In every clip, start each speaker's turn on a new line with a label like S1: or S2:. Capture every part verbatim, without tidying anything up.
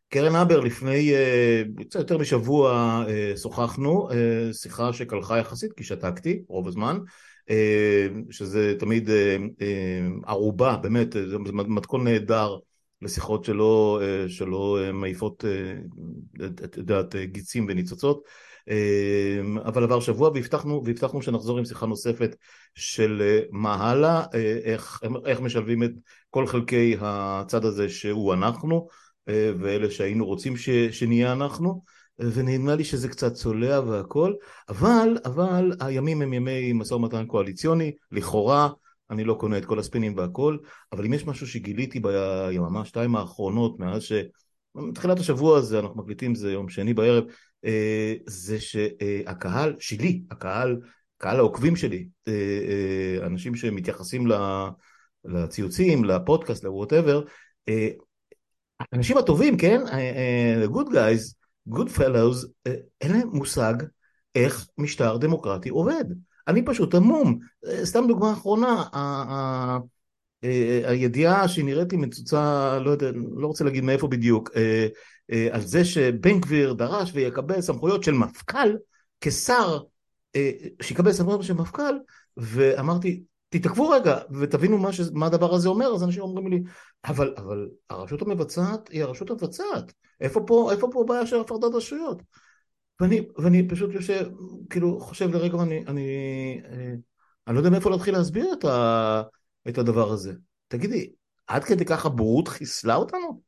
S1: קרן הבר, לפני אה, קצת יותר משבוע אה, שוחחנו, אה, שיחה שקלחה יחסית כי שתקתי רוב הזמן, אה, שזה תמיד אה, אה, ערובה, באמת, זה מתכון נהדר לשיחות שלא, אה, שלא אה, מעיפות, אה, את את יודעת, אה, גיצים וניצוצות. אה, אבל עבר שבוע והבטחנו, והבטחנו שנחזור עם שיחה נוספת של אה, מה הלאה, אה, איך, איך משלבים את כל חלקי הצד הזה שהוא אנחנו, ואלה שהיינו רוצים ש, שנהיה אנחנו, ונדמה לי שזה קצת צולע והכל, אבל, אבל הימים הם ימי משא ומתן קואליציוני, לכאורה, אני לא קונה את כל הספינים והכל, אבל אם יש משהו שגיליתי ביממה שתיים האחרונות, מאז ש... מתחילת השבוע הזה, אנחנו מקליטים, זה יום שני בערב, זה שהקהל שלי, הקהל, קהל העוקבים שלי, אנשים שמתייחסים לציוצים, לפודקאסט, ל-whatever, האנשים הטובים, כן? The good guys, good fellows, אה, אין להם מושג איך משטר דמוקרטי עובד. אני פשוט המום. אה, סתם דוגמה אחרונה, ה- ה- אה, הידיעה שנראית לי מצוצה, לא יודע, לא רוצה להגיד מאיפה בדיוק, אה, אה, על זה שבן גביר דרש ויקבל סמכויות של מפכ"ל, כשר, אה, שיקבל סמכויות של מפכ"ל, ואמרתי, תתעכבו רגע ותבינו מה, ש... מה הדבר הזה אומר. אז אנשים אומרים לי, אבל, אבל הרשות המבצעת היא הרשות המבצעת. איפה פה, איפה פה בעיה של הפרדת רשויות? ואני, ואני פשוט יושב, כאילו, חושב לרגע, ואני, אני, אה, אני לא יודע מאיפה להתחיל להסביר את ה... את הדבר הזה. תגידי, עד כדי ככה בורות חיסלה אותנו?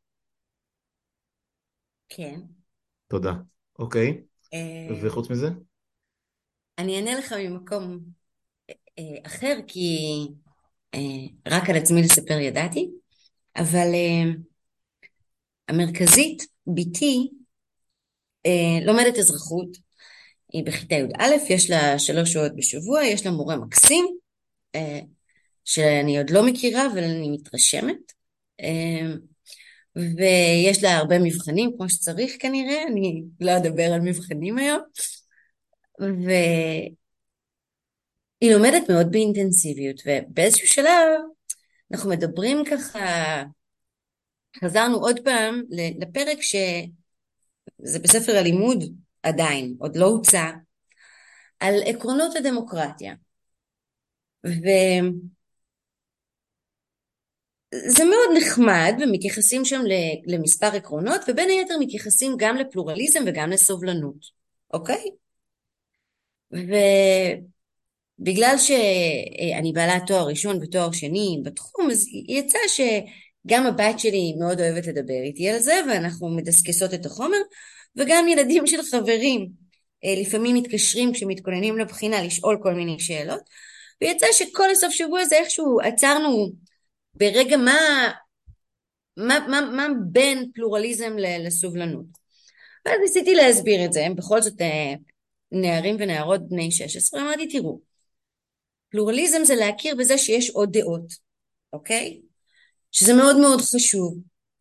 S2: כן.
S1: תודה. אוקיי.
S2: אה,
S1: וחוץ מזה?
S2: אני אענה לך ממקום אה, אחר, כי אה, רק על עצמי לספר ידעתי, אבל אה, המרכזית, ביתי, אה, לומדת אזרחות, היא בכיתה י"א, יש לה שלוש שעות בשבוע, יש לה מורה מקסים, אה, שאני עוד לא מכירה, אבל אני מתרשמת, אה, ויש לה הרבה מבחנים, כמו שצריך כנראה, אני לא אדבר על מבחנים היום, והיא לומדת מאוד באינטנסיביות, ובאיזשהו שלב אנחנו מדברים ככה, חזרנו עוד פעם לפרק שזה בספר הלימוד עדיין, עוד לא הוצא, על עקרונות הדמוקרטיה. וזה מאוד נחמד, ומתייחסים שם למספר עקרונות, ובין היתר מתייחסים גם לפלורליזם וגם לסובלנות, אוקיי? ובגלל שאני בעלת תואר ראשון ותואר שני בתחום, אז יצא שגם הבת שלי מאוד אוהבת לדבר איתי על זה, ואנחנו מדסקסות את החומר, וגם ילדים של חברים לפעמים מתקשרים כשמתכוננים לבחינה לשאול כל מיני שאלות, ויצא שכל הסוף שבוע הזה איכשהו עצרנו ברגע מה, מה, מה, מה בין פלורליזם לסובלנות. ואז ניסיתי להסביר את זה, הם בכל זאת נערים ונערות בני שש עשרה, אמרתי, תראו, פלורליזם זה להכיר בזה שיש עוד דעות, אוקיי? שזה מאוד מאוד חשוב,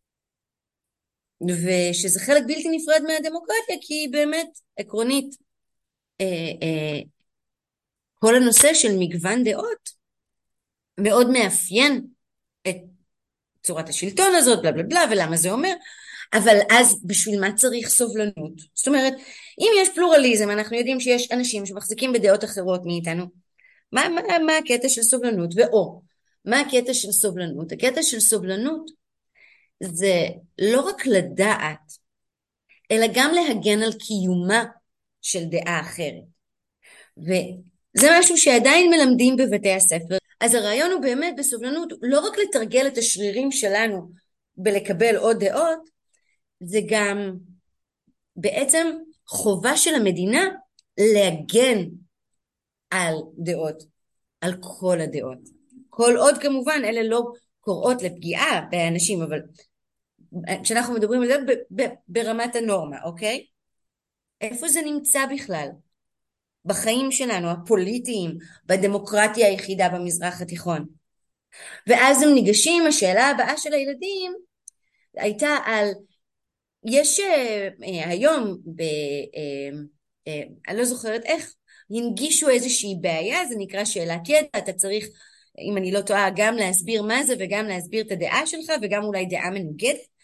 S2: ושזה חלק בלתי נפרד מהדמוקרטיה, כי באמת, עקרונית, אה, אה, כל הנושא של מגוון דעות מאוד מאפיין את צורת השלטון הזאת, בלה בלה בלה, ולמה זה אומר, אבל אז בשביל מה צריך סובלנות? זאת אומרת, אם יש פלורליזם, אנחנו יודעים שיש אנשים שמחזיקים בדעות אחרות מאיתנו, מה, מה, מה הקטע של סובלנות? ואו, מה הקטע של סובלנות? הקטע של סובלנות זה לא רק לדעת, אלא גם להגן על קיומה של דעה אחרת. וזה משהו שעדיין מלמדים בבתי הספר. אז הרעיון הוא באמת בסובלנות, לא רק לתרגל את השרירים שלנו בלקבל עוד דעות, זה גם בעצם חובה של המדינה להגן על דעות, על כל הדעות. כל עוד כמובן אלה לא קוראות לפגיעה באנשים, אבל כשאנחנו מדברים על זה ב- ב- ברמת הנורמה, אוקיי? איפה זה נמצא בכלל? בחיים שלנו, הפוליטיים, בדמוקרטיה היחידה במזרח התיכון. ואז הם ניגשים, השאלה הבאה של הילדים הייתה על, יש אה, אה, היום, ב, אה, אה, אני לא זוכרת איך, הנגישו איזושהי בעיה, זה נקרא שאלת ידע, אתה צריך, אם אני לא טועה, גם להסביר מה זה וגם להסביר את הדעה שלך וגם אולי דעה מנוגדת,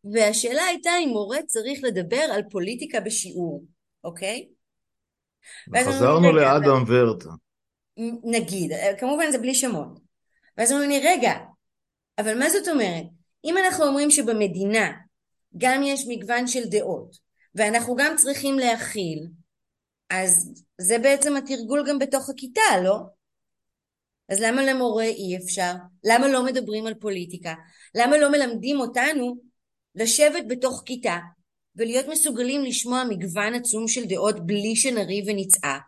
S2: והשאלה הייתה אם מורה צריך לדבר על פוליטיקה בשיעור, אוקיי? ואז אמרו לי,
S1: וחזרנו
S2: רגע, אבל
S1: לאדם ורטה.
S2: נגיד, כמובן זה בלי שמות. ואז אמרו לי, רגע, אבל מה זאת אומרת? אם אנחנו אומרים שבמדינה גם יש מגוון של דעות, ואנחנו גם צריכים להכיל, אז זה בעצם התרגול גם בתוך הכיתה, לא? אז למה למורה אי אפשר? למה לא מדברים על פוליטיקה? למה לא מלמדים אותנו לשבת בתוך כיתה ולהיות מסוגלים לשמוע מגוון עצום של דעות בלי שנריב ונצעק?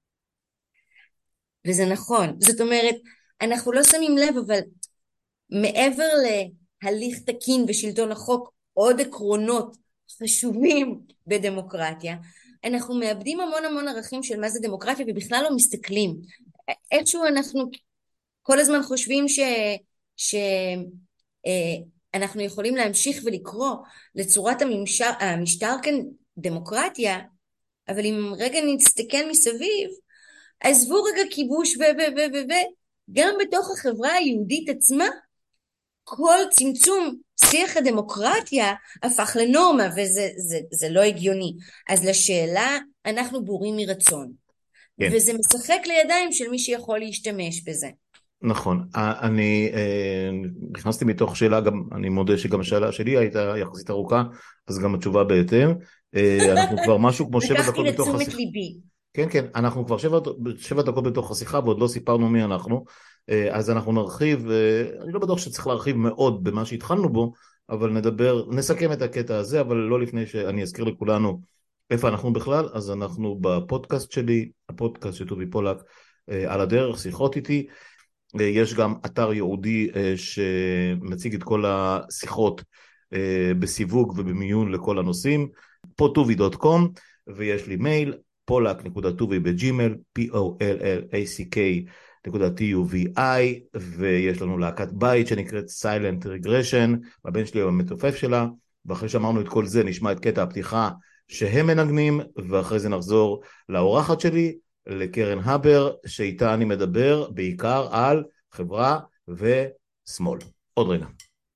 S2: וזה נכון. זאת אומרת, אנחנו לא שמים לב, אבל מעבר להליך תקין ושלטון החוק, עוד עקרונות חשובים בדמוקרטיה, אנחנו מאבדים המון המון ערכים של מה זה דמוקרטיה ובכלל לא מסתכלים. איכשהו אנחנו כל הזמן חושבים ש... ש... אה, אנחנו יכולים להמשיך ולקרוא לצורת הממשר, המשטר כאן דמוקרטיה, אבל אם רגע נסתכל מסביב, עזבו רגע כיבוש ו... ו... ו... ו... ו... גם בתוך החברה היהודית עצמה, כל צמצום שיח הדמוקרטיה הפך לנורמה, וזה זה, זה לא הגיוני. אז לשאלה, אנחנו בורים מרצון.
S1: כן.
S2: וזה משחק לידיים של מי שיכול להשתמש בזה.
S1: נכון, אני נכנסתי מתוך שאלה, גם אני מודה שגם השאלה שלי הייתה יחסית ארוכה, אז גם התשובה בהתאם. אנחנו כבר משהו כמו שבע דקות בתוך
S2: לתשומת
S1: השיחה.
S2: ליבי.
S1: כן, כן, אנחנו כבר שבע, שבע דקות בתוך השיחה, ועוד לא סיפרנו מי אנחנו, אז אנחנו נרחיב, אני לא בטוח שצריך להרחיב מאוד במה שהתחלנו בו, אבל נדבר, נסכם את הקטע הזה, אבל לא לפני שאני אזכיר לכולנו איפה אנחנו בכלל. אז אנחנו בפודקאסט שלי, הפודקאסט של טובי פולק, על הדרך, שיחות איתי. יש גם אתר ייעודי שמציג את כל השיחות בסיווג ובמיון לכל הנושאים, פוטובי דוט קום, ויש לי מייל, פולק נקודה טובי בג'ימל, פי או אל אל איי סי קיי נקודה טי יו וי איי, ויש לנו להקת בית שנקראת Silent Regression, הבן שלי הוא המתופף שלה, ואחרי שאמרנו את כל זה נשמע את קטע הפתיחה שהם מנגנים, ואחרי זה נחזור לאורחת שלי, לקרן הבר, שאיתה אני מדבר בעיקר על חברה ושמאל. עוד רגע.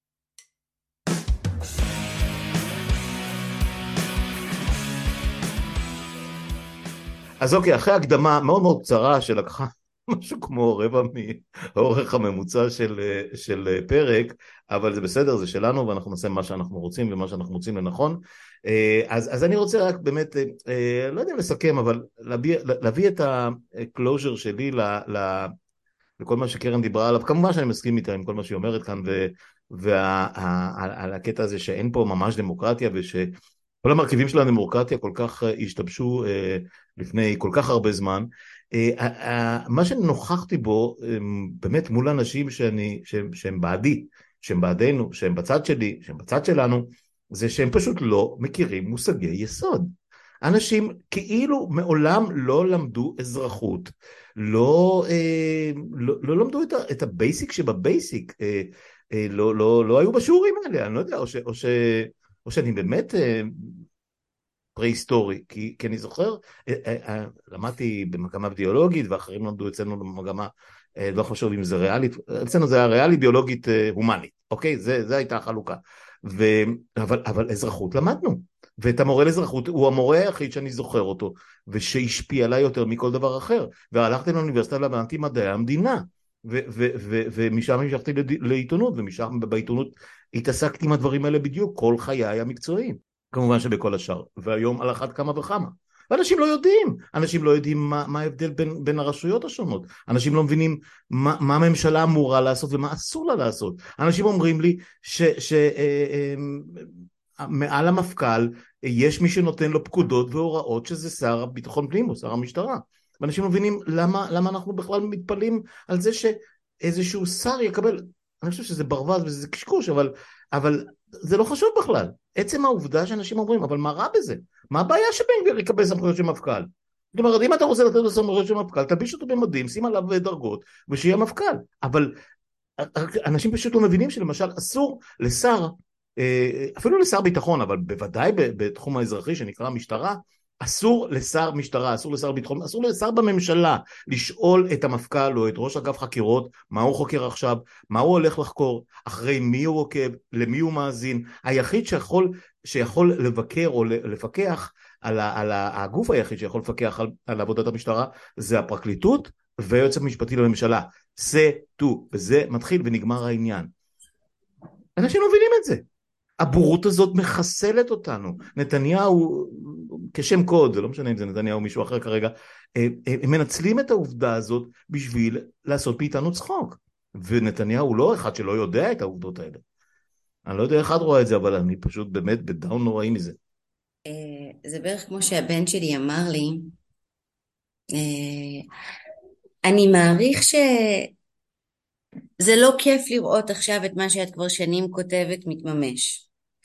S1: אז אוקיי, אחרי הקדמה מאוד מאוד קצרה שלקחה משהו כמו רבע מהאורך הממוצע של, של פרק, אבל זה בסדר, זה שלנו, ואנחנו נעשה מה שאנחנו רוצים ומה שאנחנו מוצאים לנכון. אז, אז אני רוצה רק באמת, לא יודע אם לסכם, אבל להביא, להביא את הקלוז'ר שלי ל, ל, לכל מה שקרן דיברה עליו. כמובן שאני מסכים איתה עם כל מה שהיא אומרת כאן, ועל הקטע הזה שאין פה ממש דמוקרטיה, ושכל המרכיבים של הדמוקרטיה כל כך השתבשו לפני כל כך הרבה זמן. מה שנוכחתי בו, באמת מול אנשים שאני, שהם, שהם בעדי, שהם בעדינו, שהם בצד שלי, שהם בצד שלנו, זה שהם פשוט לא מכירים מושגי יסוד. אנשים כאילו מעולם לא למדו אזרחות, לא, אה, לא, לא למדו את, ה, את הבייסיק שבבייסיק, אה, אה, לא, לא, לא היו בשיעורים האלה, אני לא יודע, או, ש, או, ש, או שאני באמת אה, פרה-היסטורי, כי, כי אני זוכר, אה, אה, למדתי במגמה ביולוגית, ואחרים למדו אצלנו במגמה, אה, לא חושב אם זה ריאלית, אצלנו זה היה ריאלי ביולוגית אה, הומנית, אוקיי? זה, זה הייתה החלוקה. ו... אבל, אבל אזרחות למדנו, ואת המורה לאזרחות הוא המורה היחיד שאני זוכר אותו, ושהשפיע עליי יותר מכל דבר אחר, והלכתי לאוניברסיטה למדתי מדעי המדינה, ו- ו- ו- ומשם המשכתי לעיתונות, ומשם בעיתונות התעסקתי עם הדברים האלה בדיוק, כל חיי המקצועיים, כמובן שבכל השאר, והיום על אחת כמה וכמה. ואנשים לא יודעים, אנשים לא יודעים מה, מה ההבדל בין, בין הרשויות השונות, אנשים לא מבינים מה, מה הממשלה אמורה לעשות ומה אסור לה לעשות. אנשים אומרים לי ש, ש, אה, אה, מעל המפכ"ל יש מי שנותן לו פקודות והוראות שזה שר הביטחון פנים או שר המשטרה. ואנשים מבינים למה, למה אנחנו בכלל מתפלאים על זה שאיזשהו שר יקבל, אני חושב שזה ברווז וזה קשקוש, אבל, אבל זה לא חשוב בכלל. עצם העובדה שאנשים אומרים, אבל מה רע בזה? מה הבעיה שבן גביר יקבל סמכויות של מפכ"ל? זאת אומרת, אם אתה רוצה לתת לו סמכויות של מפכ"ל, תלביש אותו במדים, שים עליו דרגות, ושיהיה מפכ"ל. אבל אנשים פשוט לא מבינים שלמשל אסור לשר, אפילו לשר ביטחון, אבל בוודאי בתחום האזרחי שנקרא משטרה, אסור לשר משטרה, אסור לשר ביטחון, אסור לשר בממשלה לשאול את המפכ"ל או את ראש אגף חקירות מה הוא חוקר עכשיו, מה הוא הולך לחקור, אחרי מי הוא עוקב, למי הוא מאזין. היחיד שיכול, שיכול לבקר או לפקח על, ה, על ה, הגוף היחיד שיכול לפקח על, על עבודת המשטרה זה הפרקליטות והיועץ המשפטי לממשלה. זה טו, וזה מתחיל ונגמר העניין. אנשים לא מבינים את זה. הבורות הזאת מחסלת אותנו. נתניהו, כשם קוד, זה לא משנה אם זה נתניהו או מישהו אחר כרגע, הם מנצלים את העובדה הזאת בשביל לעשות מאיתנו צחוק. ונתניהו הוא לא אחד שלא יודע את העובדות האלה. אני לא יודע איך את רואה את זה, אבל אני פשוט באמת בדאון נוראי מזה.
S2: זה בערך כמו שהבן שלי אמר לי, אני מעריך שזה לא כיף לראות עכשיו את מה שאת כבר שנים כותבת מתממש.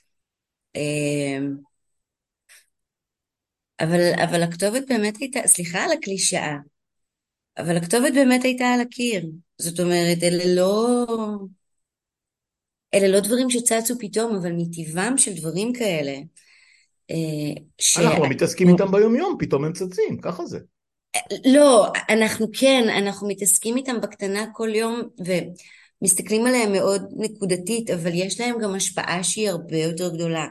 S2: אבל, אבל הכתובת באמת הייתה, סליחה על הקלישאה, אבל הכתובת באמת הייתה על הקיר. זאת אומרת, אלה לא, אלה לא דברים שצצו פתאום, אבל מטבעם של דברים כאלה. ש...
S1: אנחנו מתעסקים איתם ביום יום, פתאום הם צצים, ככה זה.
S2: לא, אנחנו כן, אנחנו מתעסקים איתם בקטנה כל יום, ומסתכלים עליהם מאוד נקודתית, אבל יש להם גם השפעה שהיא הרבה יותר גדולה.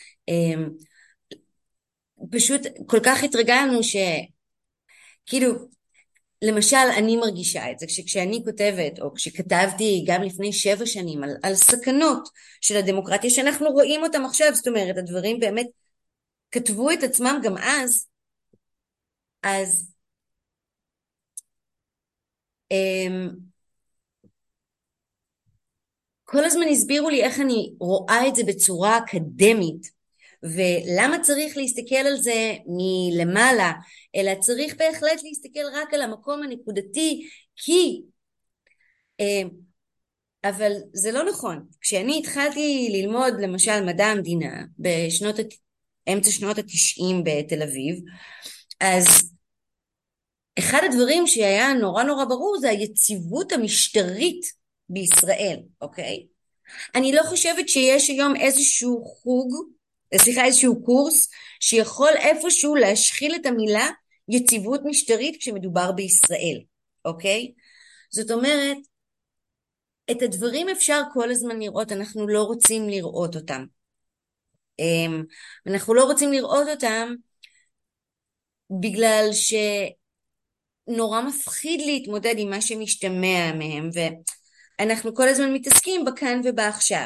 S2: פשוט כל כך התרגלנו שכאילו, למשל אני מרגישה את זה, כשאני כותבת, או כשכתבתי גם לפני שבע שנים, על, על סכנות של הדמוקרטיה, שאנחנו רואים אותם עכשיו, זאת אומרת, הדברים באמת כתבו את עצמם גם אז, אז כל הזמן הסבירו לי איך אני רואה את זה בצורה אקדמית, ולמה צריך להסתכל על זה מלמעלה, אלא צריך בהחלט להסתכל רק על המקום הנקודתי, כי, אבל זה לא נכון. כשאני התחלתי ללמוד למשל מדע המדינה, בשנות, אמצע שנות התשעים בתל אביב, אז אחד הדברים שהיה נורא נורא ברור זה היציבות המשטרית בישראל, אוקיי? אני לא חושבת שיש היום איזשהו חוג, סליחה, איזשהו קורס שיכול איפשהו להשחיל את המילה יציבות משטרית כשמדובר בישראל, אוקיי? זאת אומרת, את הדברים אפשר כל הזמן לראות, אנחנו לא רוצים לראות אותם. אנחנו לא רוצים לראות אותם בגלל ש... נורא מפחיד להתמודד עם מה שמשתמע מהם, ואנחנו כל הזמן מתעסקים בכאן ובעכשיו,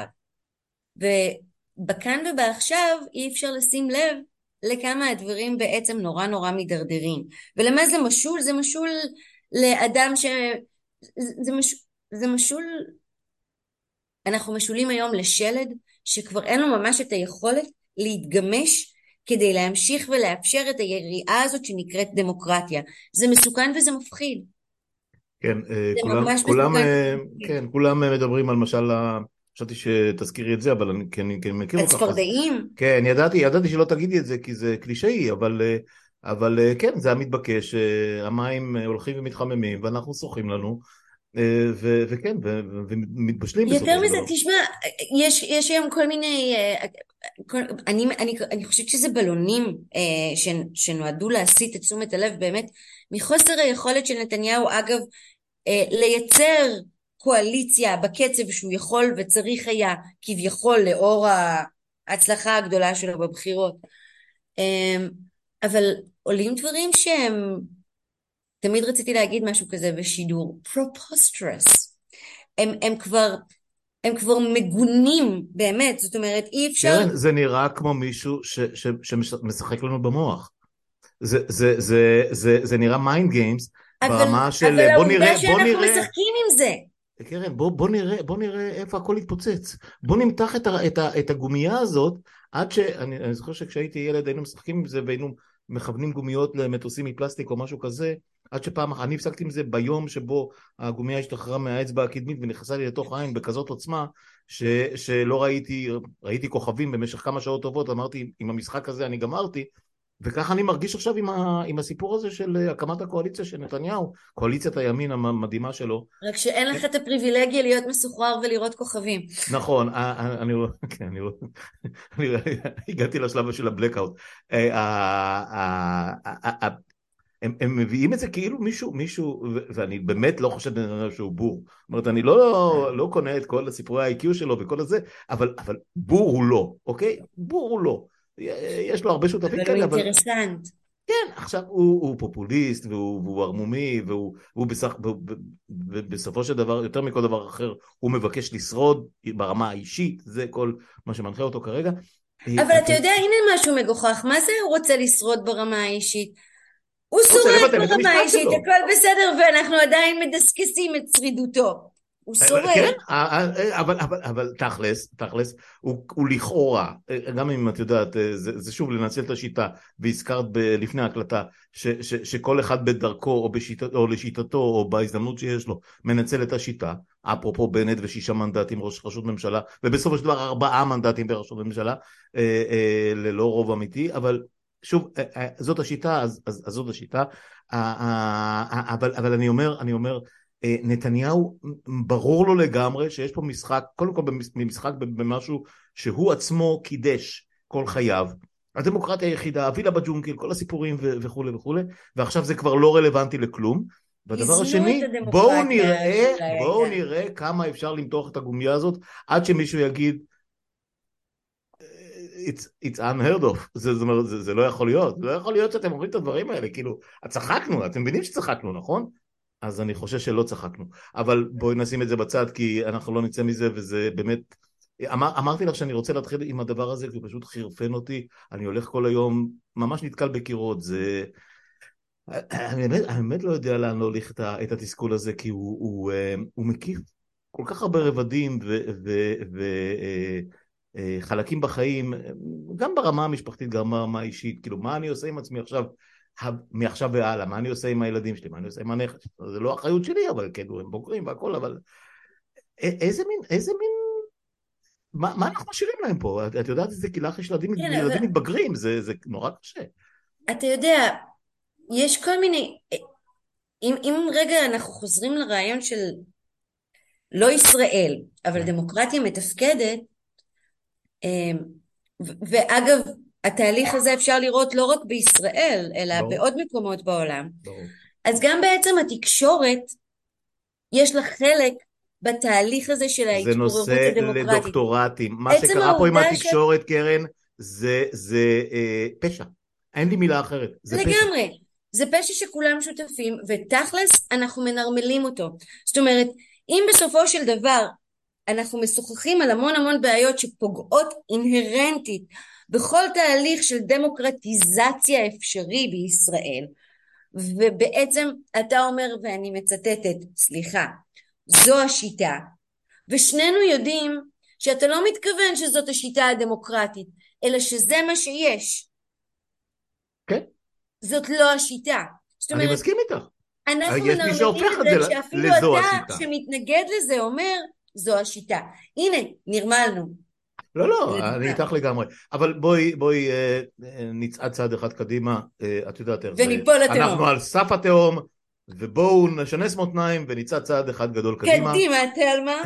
S2: ובכאן ובעכשיו אי אפשר לשים לב לכמה הדברים בעצם נורא נורא מדרדרים. ולמה זה משול? זה משול לאדם ש... זה, מש... זה משול... אנחנו משולים היום לשלד שכבר אין לו ממש את היכולת להתגמש כדי להמשיך ולאפשר את היריעה הזאת שנקראת דמוקרטיה. זה מסוכן וזה מפחיד.
S1: כן, כולם, כולם, כן, כולם מדברים על משל, חשבתי שתזכירי את זה, אבל אני כן, כן מכיר אותך.
S2: הצפרדעים?
S1: כן, ידעתי, ידעתי שלא תגידי את זה, כי זה קלישאי, אבל, אבל כן, זה המתבקש, המים הולכים ומתחממים, ואנחנו שוחים לנו, ו- וכן, ו- ומתבשלים בסופו של דבר.
S2: יותר מזה, תשמע, יש, יש היום כל מיני, כל, אני, אני, אני חושבת שזה בלונים ש, שנועדו להסיט את תשומת הלב באמת, מחוסר היכולת של נתניהו, אגב, לייצר קואליציה בקצב שהוא יכול וצריך היה, כביכול לאור ההצלחה הגדולה שלו בבחירות. אבל עולים דברים שהם, תמיד רציתי להגיד משהו כזה בשידור, preposterous. הם, הם כבר, הם כבר מגונים, באמת, זאת אומרת, אי אפשר...
S1: כן, זה נראה כמו מישהו ש, ש, שמשחק לנו במוח. זה, זה, זה, זה, זה נראה mind games, ברמה של...
S2: אבל
S1: בוא נראה,
S2: העובדה
S1: בוא
S2: שאנחנו
S1: נראה...
S2: משחקים עם זה.
S1: קרן, בוא, בוא נראה, בוא נראה איפה הכל יתפוצץ. בוא נמתח את, ה, את, ה, את הגומייה הזאת, עד ש... אני, אני זוכר שכשהייתי ילד היינו משחקים עם זה, והיינו מכוונים גומיות למטוסים מפלסטיק או משהו כזה, עד שפעם, אני הפסקתי עם זה ביום שבו הגומייה השתחררה מהאצבע הקדמית ונכנסה לי לתוך העין בכזאת עוצמה, ש, שלא ראיתי, ראיתי כוכבים במשך כמה שעות טובות, אמרתי, עם המשחק הזה אני גמרתי, וכך אני מרגיש עכשיו עם, ה, עם הסיפור הזה של הקמת הקואליציה של נתניהו, קואליציית הימין המדהימה שלו.
S2: רק שאין לך את הפריבילגיה להיות מסוחרר ולראות כוכבים.
S1: נכון, אני לא, כן, אני לא, אני הגעתי לשלב של הבלקאוט. הם, הם מביאים את זה כאילו מישהו, מישהו, ואני באמת לא חושב שהוא בור. זאת אומרת, אני לא, לא קונה את כל הסיפורי ה-איי קיו שלו וכל הזה, אבל, אבל בור הוא לא, אוקיי? בור הוא לא. יש לו הרבה שותפים כאלה,
S2: אבל הוא אינטרסנט.
S1: כן, עכשיו הוא, הוא פופוליסט והוא, והוא הרמומי והוא, והוא בסך, בסופו של דבר, יותר מכל דבר אחר, הוא מבקש לשרוד ברמה האישית, זה כל מה שמנחה אותו כרגע.
S2: אבל אתה יודע, הנה משהו מגוחך, מה זה הוא רוצה לשרוד ברמה האישית? הוא שורד ברמה האישית, הכל בסדר, ואנחנו עדיין מדסקסים את שרידותו. הוא שורד.
S1: כן, אבל, אבל, אבל תכלס, תכלס, הוא, הוא לכאורה, גם אם את יודעת, זה, זה שוב לנצל את השיטה, והזכרת ב, לפני ההקלטה, ש, ש, שכל אחד בדרכו, או, בשיטת, או לשיטתו, או בהזדמנות שיש לו, מנצל את השיטה, אפרופו בנט ושישה מנדטים ראש רשות ממשלה, ובסופו של דבר ארבעה מנדטים בראשות ממשלה, אה, אה, ללא רוב אמיתי, אבל שוב, אה, אה, זאת השיטה, אז, אז, אז זאת השיטה, אה, אה, אה, אבל, אבל אני אומר, אני אומר, נתניהו ברור לו לגמרי שיש פה משחק, קודם כל במשחק במשהו שהוא עצמו קידש כל חייו, הדמוקרטיה היחידה, הווילה בג'ונגל, כל הסיפורים וכו' וכו', ועכשיו זה כבר לא רלוונטי לכלום. והדבר השני, בואו נראה, בואו נראה כמה אפשר למתוח את הגומיה הזאת, עד שמישהו יגיד, It's, it's unheard of, זה, זה, זה, זה לא יכול להיות, זה לא יכול להיות שאתם אומרים את הדברים האלה, כאילו, צחקנו, אתם מבינים שצחקנו, נכון? אז אני חושב שלא צחקנו, אבל בואי נשים את זה בצד, כי אנחנו לא נצא מזה, וזה באמת, אמר, אמרתי לך שאני רוצה להתחיל עם הדבר הזה, כי הוא פשוט חירפן אותי, אני הולך כל היום, ממש נתקל בקירות, זה, אני באמת, אני באמת לא יודע לאן להוליך את, את התסכול הזה, כי הוא, הוא, הוא מקיף כל כך הרבה רבדים, ו, ו, ו, חלקים בחיים, גם ברמה המשפחתית, גם ברמה האישית, כאילו, מה אני עושה עם עצמי עכשיו, מעכשיו והלאה, מה אני עושה עם הילדים שלי, מה אני עושה עם הנכד, זה לא אחריות שלי, אבל כן, הם בוגרים והכל, אבל איזה מין, איזה מין, מה, מה אנחנו משאירים להם פה? את יודעת איזה קהילך יש ילדים, כן, ילדים אבל... מתבגרים, זה, זה נורא קשה.
S2: אתה יודע, יש כל מיני, אם, אם רגע אנחנו חוזרים לרעיון של לא ישראל, אבל דמוקרטיה מתפקדת, ואגב, התהליך הזה אפשר לראות לא רק בישראל, אלא לא. בעוד מקומות בעולם. לא. אז גם בעצם התקשורת, יש לה חלק בתהליך הזה של ההתפוררות הדמוקרטית.
S1: זה נושא לדוקטורטים. מה שקרה פה עם התקשורת, ש... קרן, זה, זה אה, פשע. אין לי מילה אחרת. זה
S2: לגמרי.
S1: פשע.
S2: זה פשע שכולם שותפים, ותכלס אנחנו מנרמלים אותו. זאת אומרת, אם בסופו של דבר אנחנו משוחחים על המון המון בעיות שפוגעות אינהרנטית בכל תהליך של דמוקרטיזציה אפשרי בישראל, ובעצם אתה אומר, ואני מצטטת, סליחה, זו השיטה, ושנינו יודעים שאתה לא מתכוון שזאת השיטה הדמוקרטית, אלא שזה מה שיש.
S1: כן.
S2: זאת לא השיטה.
S1: אני אומרת, מסכים איתך.
S2: אנחנו מנרמלים את זה שאפילו אתה שמתנגד לזה אומר, זו השיטה. הנה, נרמלנו.
S1: לא, לא, אני איתך לגמרי. אבל בואי, בואי נצעד צעד אחד קדימה, את יודעת איך זה.
S2: וניפול לתהום.
S1: אנחנו על סף התהום, ובואו נשנס מותניים ונצעד צעד אחד גדול קדימה.
S2: קדימה, תלמה.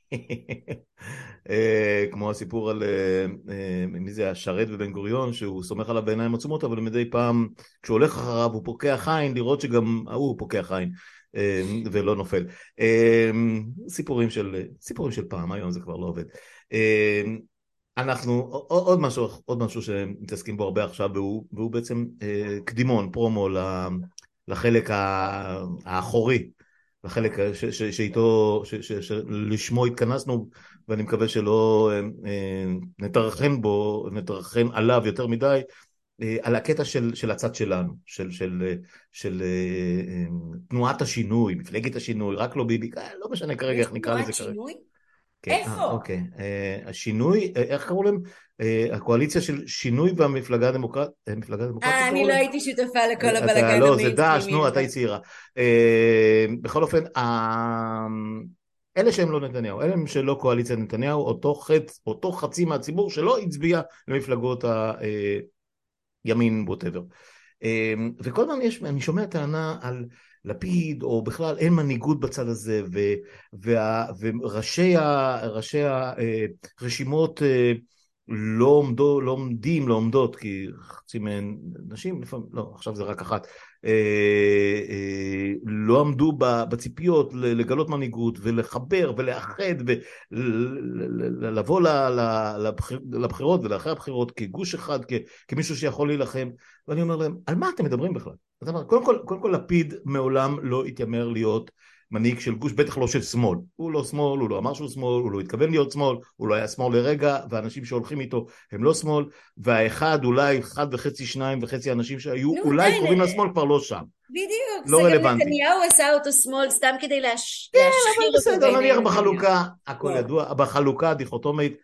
S1: כמו הסיפור על מי זה, השרת בבן גוריון, שהוא סומך עליו בעיניים עצומות, אבל מדי פעם, כשהוא הולך אחריו, הוא פוקח עין, לראות שגם הוא פוקח עין. ולא נופל. סיפורים של, סיפורים של פעם, היום זה כבר לא עובד. אנחנו, עוד משהו, עוד משהו שמתעסקים בו הרבה עכשיו, והוא, והוא בעצם קדימון, פרומו לחלק האחורי, לחלק שאיתו, שלשמו התכנסנו, ואני מקווה שלא נתרחם בו, נתרחם עליו יותר מדי, על הקטע של, של הצד שלנו, של, של, של תנועת השינוי, מפלגת השינוי, רק לא ביבי, לא משנה כרגע איך נקרא לזה כרגע. תנועת שינוי?
S2: איפה?
S1: אוקיי, השינוי, איך קראו להם? הקואליציה של שינוי והמפלגה הדמוקרטית, מפלגה דמוקרטית?
S2: אה, אני לא הייתי שותפה לכל הבלגן המיינסטרימי.
S1: לא, זה דש, נו, אתה צעירה. בכל אופן, אלה שהם לא נתניהו, אלה הם שלא קואליציה נתניהו, אותו חצי מהציבור שלא הצביע למפלגות ה... ימין, whatever. וכל הזמן יש, אני שומע טענה על לפיד, או בכלל אין מנהיגות בצד הזה, ו, וה, וראשי ה, ראשי הרשימות לא עומדו, לא עומדים, לא עומדות, כי חצי מהן נשים, לפעמים, לא, עכשיו זה רק אחת, לא עמדו בציפיות לגלות מנהיגות, ולחבר, ולאחד, ולבוא לבחירות, ולאחרי הבחירות, כגוש אחד, כמישהו שיכול להילחם, ואני אומר להם, על מה אתם מדברים בכלל? קודם כל, קודם כל, לפיד מעולם לא התיימר להיות מנהיג של גוש, בטח לא של שמאל. הוא לא שמאל, הוא לא אמר שהוא שמאל, הוא לא התכוון להיות שמאל, הוא לא היה שמאל לרגע, ואנשים שהולכים איתו הם לא שמאל, והאחד, אולי אחד וחצי, שניים וחצי אנשים שהיו
S2: נו,
S1: אולי
S2: די,
S1: קרובים לשמאל כבר לא שם.
S2: בדיוק,
S1: לא
S2: זה גם
S1: רלוונטי.
S2: נתניהו עשה אותו שמאל סתם כדי להש...
S1: כן,
S2: להשחיר
S1: אבל
S2: אותו
S1: בסדר, נניח
S2: בעינינו.
S1: בחלוקה, הכל
S2: לא.
S1: ידוע, בחלוקה הדיכוטומית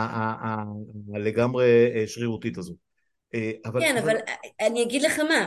S1: לגמרי שרירותית הזו. אבל,
S2: כן, אבל אני אגיד לך מה,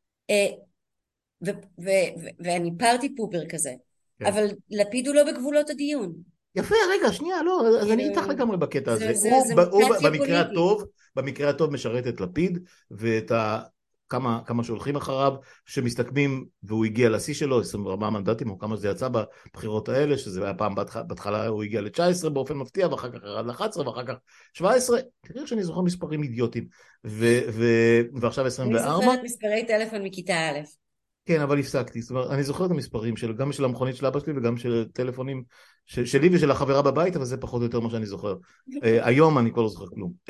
S2: ו- ו- ו- ואני פארטי פופר כזה,
S1: כן.
S2: אבל לפיד הוא לא בגבולות הדיון.
S1: יפה, רגע, שנייה, לא, אז אני איתך לגמרי בקטע
S2: זה-
S1: הזה.
S2: זה-
S1: הוא,
S2: זה
S1: ב- הוא
S2: מוטציה
S1: במקרה
S2: פוליטית.
S1: הטוב, במקרה הטוב משרת את לפיד, ואת ה... כמה, כמה שהולכים אחריו, שמסתכמים, והוא הגיע לשיא שלו, עשרים וארבעה מנדטים, או כמה שזה יצא בבחירות האלה, שזה היה פעם בהתח- בהתחלה הוא הגיע ל-תשע עשרה באופן מפתיע, ואחר כך ירד ל-אחת עשרה, ואחר כך שבע עשרה, תראה שאני זוכר מספרים אידיוטיים, ו- ו- ועכשיו עשרים
S2: אני
S1: וארבע.
S2: זוכרת מספרי טלפון מכיתה א'.
S1: כן, אבל הפסקתי, זאת אומרת, אני זוכר את המספרים של, גם של המכונית של אבא שלי וגם של טלפונים של, שלי ושל החברה בבית, אבל זה פחות או יותר מה שאני זוכר. uh, היום אני כבר לא זוכר כלום. Uh,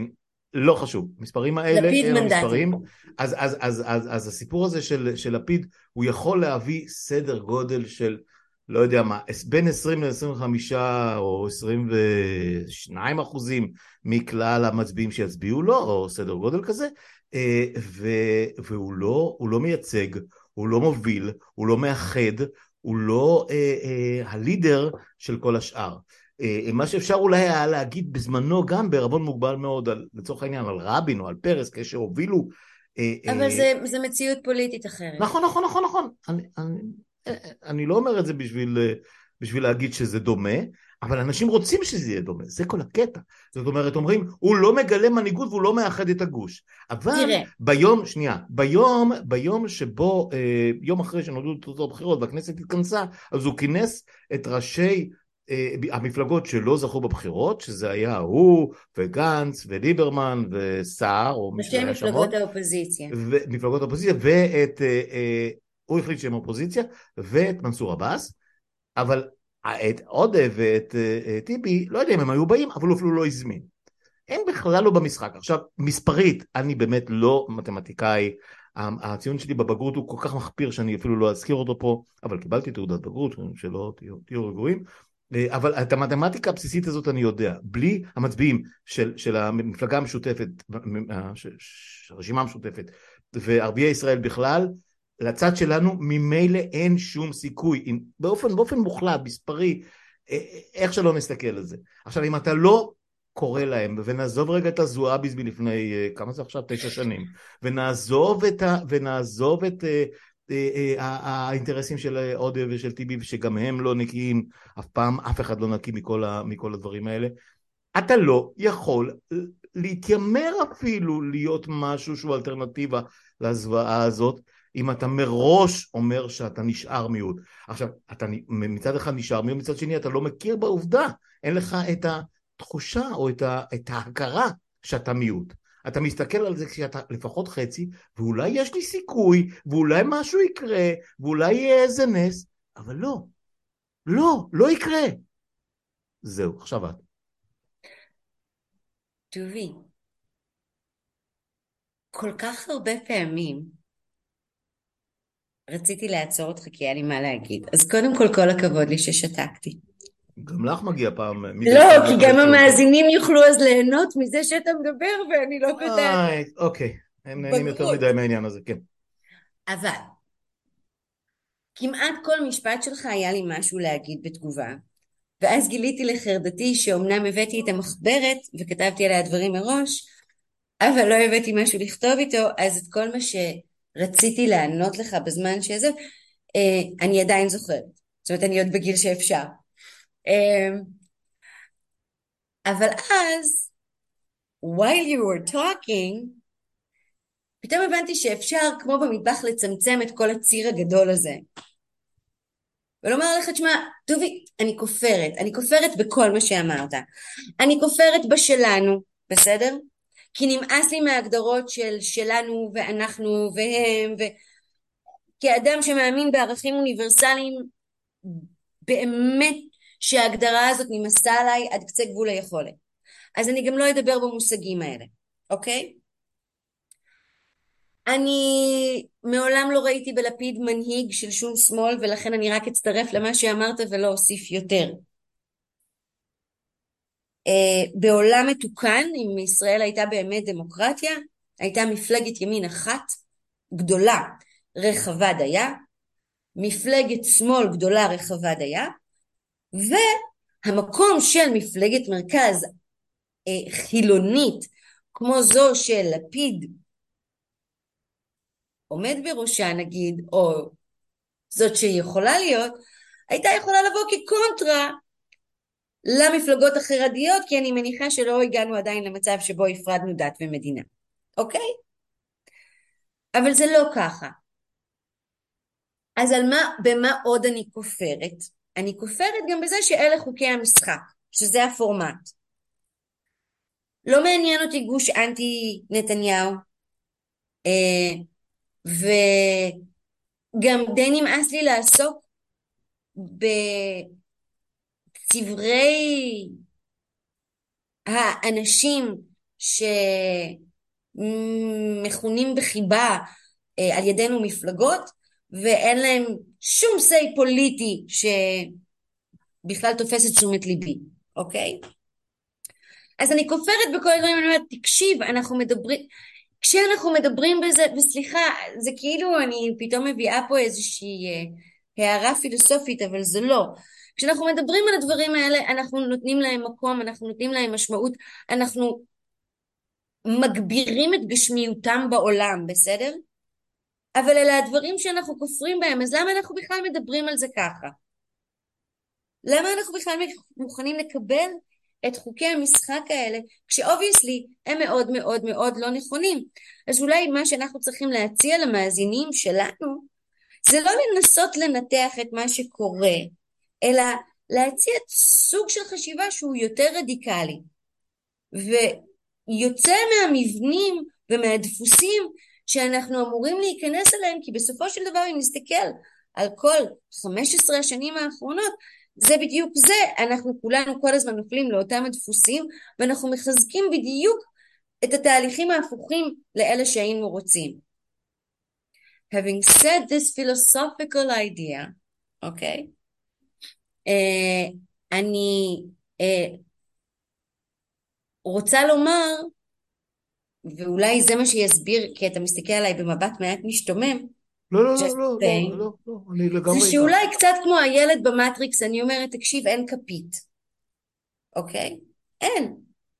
S1: לא חשוב, מספרים האלה,
S2: לפיד
S1: אלה
S2: מנדטים.
S1: המספרים, אז, אז, אז, אז, אז הסיפור הזה של, של לפיד, הוא יכול להביא סדר גודל של, לא יודע מה, בין עשרים ל-עשרים וחמישה או עשרים ושניים אחוזים מכלל המצביעים שיצביעו לו, או סדר גודל כזה, ו, והוא לא, הוא לא מייצג, הוא לא מוביל, הוא לא מאחד, הוא לא אה, אה, הלידר של כל השאר. אה, מה שאפשר אולי היה להגיד בזמנו גם בערבון מוגבל מאוד, על, לצורך העניין על רבין או על פרס, כשהובילו... אה,
S2: אבל
S1: אה,
S2: זה, זה מציאות פוליטית אחרת.
S1: נכון, נכון, נכון, נכון. אני, אני, אני לא אומר את זה בשביל, בשביל להגיד שזה דומה, אבל אנשים רוצים שזה יהיה דומה, זה כל הקטע. זאת אומרת, אומרים, הוא לא מגלה מנהיגות והוא לא מאחד את הגוש. אבל
S2: תראה.
S1: ביום, שנייה, ביום, ביום שבו, אה, יום אחרי שנולדו תוצאות הבחירות והכנסת התכנסה, אז הוא כינס את ראשי אה, המפלגות שלא זכו בבחירות, שזה היה הוא וגנץ וליברמן וסער, או מי
S2: ראשי
S1: שהיה
S2: מפלגות
S1: שמות.
S2: האופוזיציה.
S1: ומפלגות האופוזיציה, ואת, אה, אה, הוא החליט שהם אופוזיציה, ואת מנסור עבאס, אבל את עודה ואת אה, טיבי, לא יודע אם הם היו באים, אבל הוא אפילו לא הזמין. הם בכלל לא במשחק. עכשיו, מספרית, אני באמת לא מתמטיקאי, הציון שלי בבגרות הוא כל כך מחפיר, שאני אפילו לא אזכיר אותו פה, אבל קיבלתי תעודת בגרות, שלא תהיו, תהיו רגועים, אבל את המתמטיקה הבסיסית הזאת אני יודע, בלי המצביעים של, של המפלגה המשותפת, הרשימה המשותפת, וערביי ישראל בכלל, לצד שלנו ממילא אין שום סיכוי, באופן, באופן מוחלט, מספרי, איך שלא נסתכל על זה. עכשיו, אם אתה לא קורא להם, ונעזוב רגע את הזועביז מלפני, כמה זה עכשיו? תשע שנים, ונעזוב את, ה, ונעזוב את האינטרסים של עודה ושל טיבי, ושגם הם לא נקיים, אף פעם אף אחד לא נקי מכל, ה, מכל הדברים האלה, אתה לא יכול להתיימר אפילו להיות משהו שהוא אלטרנטיבה לזוועה הזאת, אם אתה מראש אומר שאתה נשאר מיעוט. עכשיו, אתה מצד אחד נשאר מיעוט, מצד שני אתה לא מכיר בעובדה, אין לך את התחושה או את, ה, את ההכרה שאתה מיעוט. אתה מסתכל על זה כשאתה לפחות חצי, ואולי יש לי סיכוי, ואולי משהו יקרה, ואולי יהיה איזה נס, אבל לא, לא, לא יקרה. זהו, עכשיו את.
S2: טובי, כל כך הרבה פעמים רציתי לעצור אותך כי היה לי מה להגיד. אז קודם כל, כל הכבוד לי ששתקתי.
S1: גם לך מגיע פעם...
S2: לא, כי גם המאזינים יוכלו אז ליהנות מזה שאתה מדבר ואני לא קוטעת.
S1: אוקיי, הם נהנים יותר מדי מהעניין הזה, כן.
S2: אבל כמעט כל משפט שלך היה לי משהו להגיד בתגובה, ואז גיליתי לחרדתי שאומנם הבאתי את המחברת וכתבתי עליה דברים מראש, אבל לא הבאתי משהו לכתוב איתו, אז את כל מה שרציתי לענות לך בזמן שזה, אני עדיין זוכרת. זאת אומרת, אני עוד בגיל שאפשר. אבל אז, while you were talking, פתאום הבנתי שאפשר, כמו במטבח, לצמצם את כל הציר הגדול הזה. ולומר לך, תשמע, טובי, אני כופרת, אני כופרת בכל מה שאמרת. אני כופרת בשלנו, בסדר? כי נמאס לי מההגדרות של שלנו ואנחנו והם, וכאדם שמאמין בערכים אוניברסליים, באמת שההגדרה הזאת נמאסה עליי עד קצה גבול היכולת. אז אני גם לא אדבר במושגים האלה, אוקיי? אני מעולם לא ראיתי בלפיד מנהיג של שום שמאל, ולכן אני רק אצטרף למה שאמרת ולא אוסיף יותר. Uh, בעולם מתוקן, אם ישראל הייתה באמת דמוקרטיה, הייתה מפלגת ימין אחת גדולה רחבה דייה, מפלגת שמאל גדולה רחבה דייה, והמקום של מפלגת מרכז uh, חילונית כמו זו של לפיד עומד בראשה נגיד, או זאת שיכולה להיות, הייתה יכולה לבוא כקונטרה למפלגות החרדיות, כי אני מניחה שלא הגענו עדיין למצב שבו הפרדנו דת ומדינה, אוקיי? אבל זה לא ככה. אז על מה, במה עוד אני כופרת? אני כופרת גם בזה שאלה חוקי המשחק, שזה הפורמט. לא מעניין אותי גוש אנטי נתניהו, אה, וגם די נמאס לי לעסוק בצברי האנשים שמכונים בחיבה על ידינו מפלגות, ואין להם שום סי פוליטי שבכלל תופס את תשומת ליבי, אוקיי? אז אני כופרת בכל הדברים, אני אומרת, תקשיב, אנחנו מדברים, כשאנחנו מדברים בזה, וסליחה, זה כאילו אני פתאום מביאה פה איזושהי הערה פילוסופית, אבל זה לא. כשאנחנו מדברים על הדברים האלה, אנחנו נותנים להם מקום, אנחנו נותנים להם משמעות, אנחנו מגבירים את גשמיותם בעולם, בסדר? אבל אלה הדברים שאנחנו כופרים בהם, אז למה אנחנו בכלל מדברים על זה ככה? למה אנחנו בכלל מוכנים לקבל את חוקי המשחק האלה, כשאובייסלי הם מאוד מאוד מאוד לא נכונים? אז אולי מה שאנחנו צריכים להציע למאזינים שלנו, זה לא לנסות לנתח את מה שקורה, אלא להציע סוג של חשיבה שהוא יותר רדיקלי, ויוצא מהמבנים ומהדפוסים שאנחנו אמורים להיכנס אליהם, כי בסופו של דבר אם נסתכל על כל חמש עשרה השנים האחרונות, זה בדיוק זה, אנחנו כולנו כל הזמן נופלים לאותם הדפוסים, ואנחנו מחזקים בדיוק את התהליכים ההפוכים לאלה שהיינו רוצים. Having said this philosophical idea, אוקיי, okay, uh, אני uh, רוצה לומר, ואולי זה מה שיסביר, כי אתה מסתכל עליי במבט מעט משתומם,
S1: לא, לא, לא, לא, לא, לא, לא, אני לגמרי...
S2: זה שאולי קצת כמו הילד במטריקס, אני אומרת, תקשיב, אין כפית. אוקיי? אין.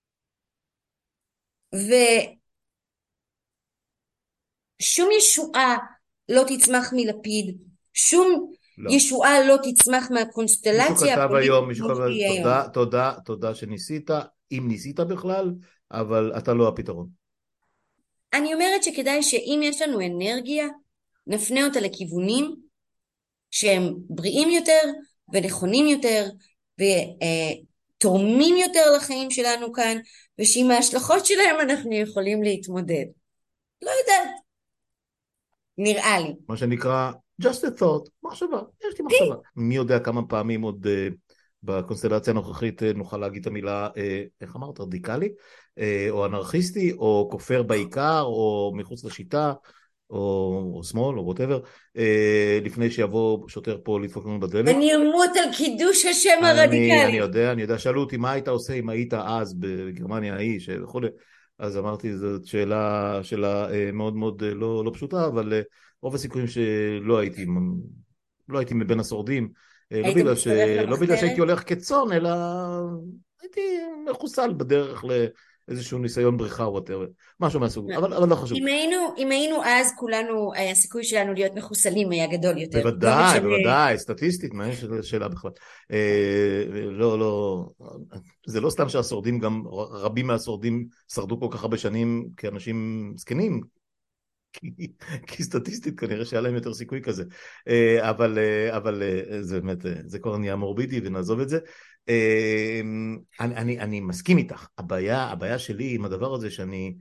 S2: ושום ישועה לא תצמח מלפיד, שום לא. ישועה לא תצמח מהקונסטלציה
S1: הפוליטית. מישהו כתב היום, מישהו כתב היום, תודה, תודה, תודה שניסית, אם ניסית בכלל, אבל אתה לא הפתרון.
S2: אני אומרת שכדאי שאם יש לנו אנרגיה, נפנה אותה לכיוונים שהם בריאים יותר ונכונים יותר ותורמים יותר לחיים שלנו כאן, ושעם ההשלכות שלהם אנחנו יכולים להתמודד. לא יודעת. נראה לי.
S1: מה שנקרא just a thought, מחשבה, יש לי מחשבה. מי יודע כמה פעמים עוד uh, בקונסטלציה הנוכחית uh, נוכל להגיד את המילה, uh, איך אמרת, רדיקלי, uh, או אנרכיסטי, או כופר בעיקר, או מחוץ לשיטה, או, או שמאל, או whatever, uh, לפני שיבוא שוטר פה לדפוק לנו בדלת.
S2: אני אמות על קידוש השם הרדיקלי.
S1: אני, אני יודע, אני יודע, שאלו אותי מה היית עושה אם היית אז בגרמניה ההיא, שכו', אז אמרתי, זאת שאלה, שאלה uh, מאוד מאוד uh, לא, לא פשוטה, אבל... Uh, רוב הסיכויים שלא הייתי, לא הייתי מבין השורדים, לא בגלל, ש... לא בגלל שהייתי הולך כצאן, אלא הייתי מחוסל בדרך לאיזשהו ניסיון בריחה או whatever, משהו מהסוג, אבל, אבל לא חשוב.
S2: אם היינו, אם היינו אז כולנו, הסיכוי שלנו להיות מחוסלים היה גדול יותר.
S1: בוודאי, בוודאי, סטטיסטית, מה יש שאלה בכלל? לא, לא, זה לא סתם שהשורדים, גם רבים מהשורדים שרדו כל כך הרבה שנים כאנשים זקנים, כי, כי סטטיסטית כנראה שהיה להם יותר סיכוי כזה, אבל, אבל זה באמת, זה כבר נהיה מורבידי ונעזוב את זה. אני, אני, אני מסכים איתך, הבעיה, הבעיה שלי עם הדבר הזה שאני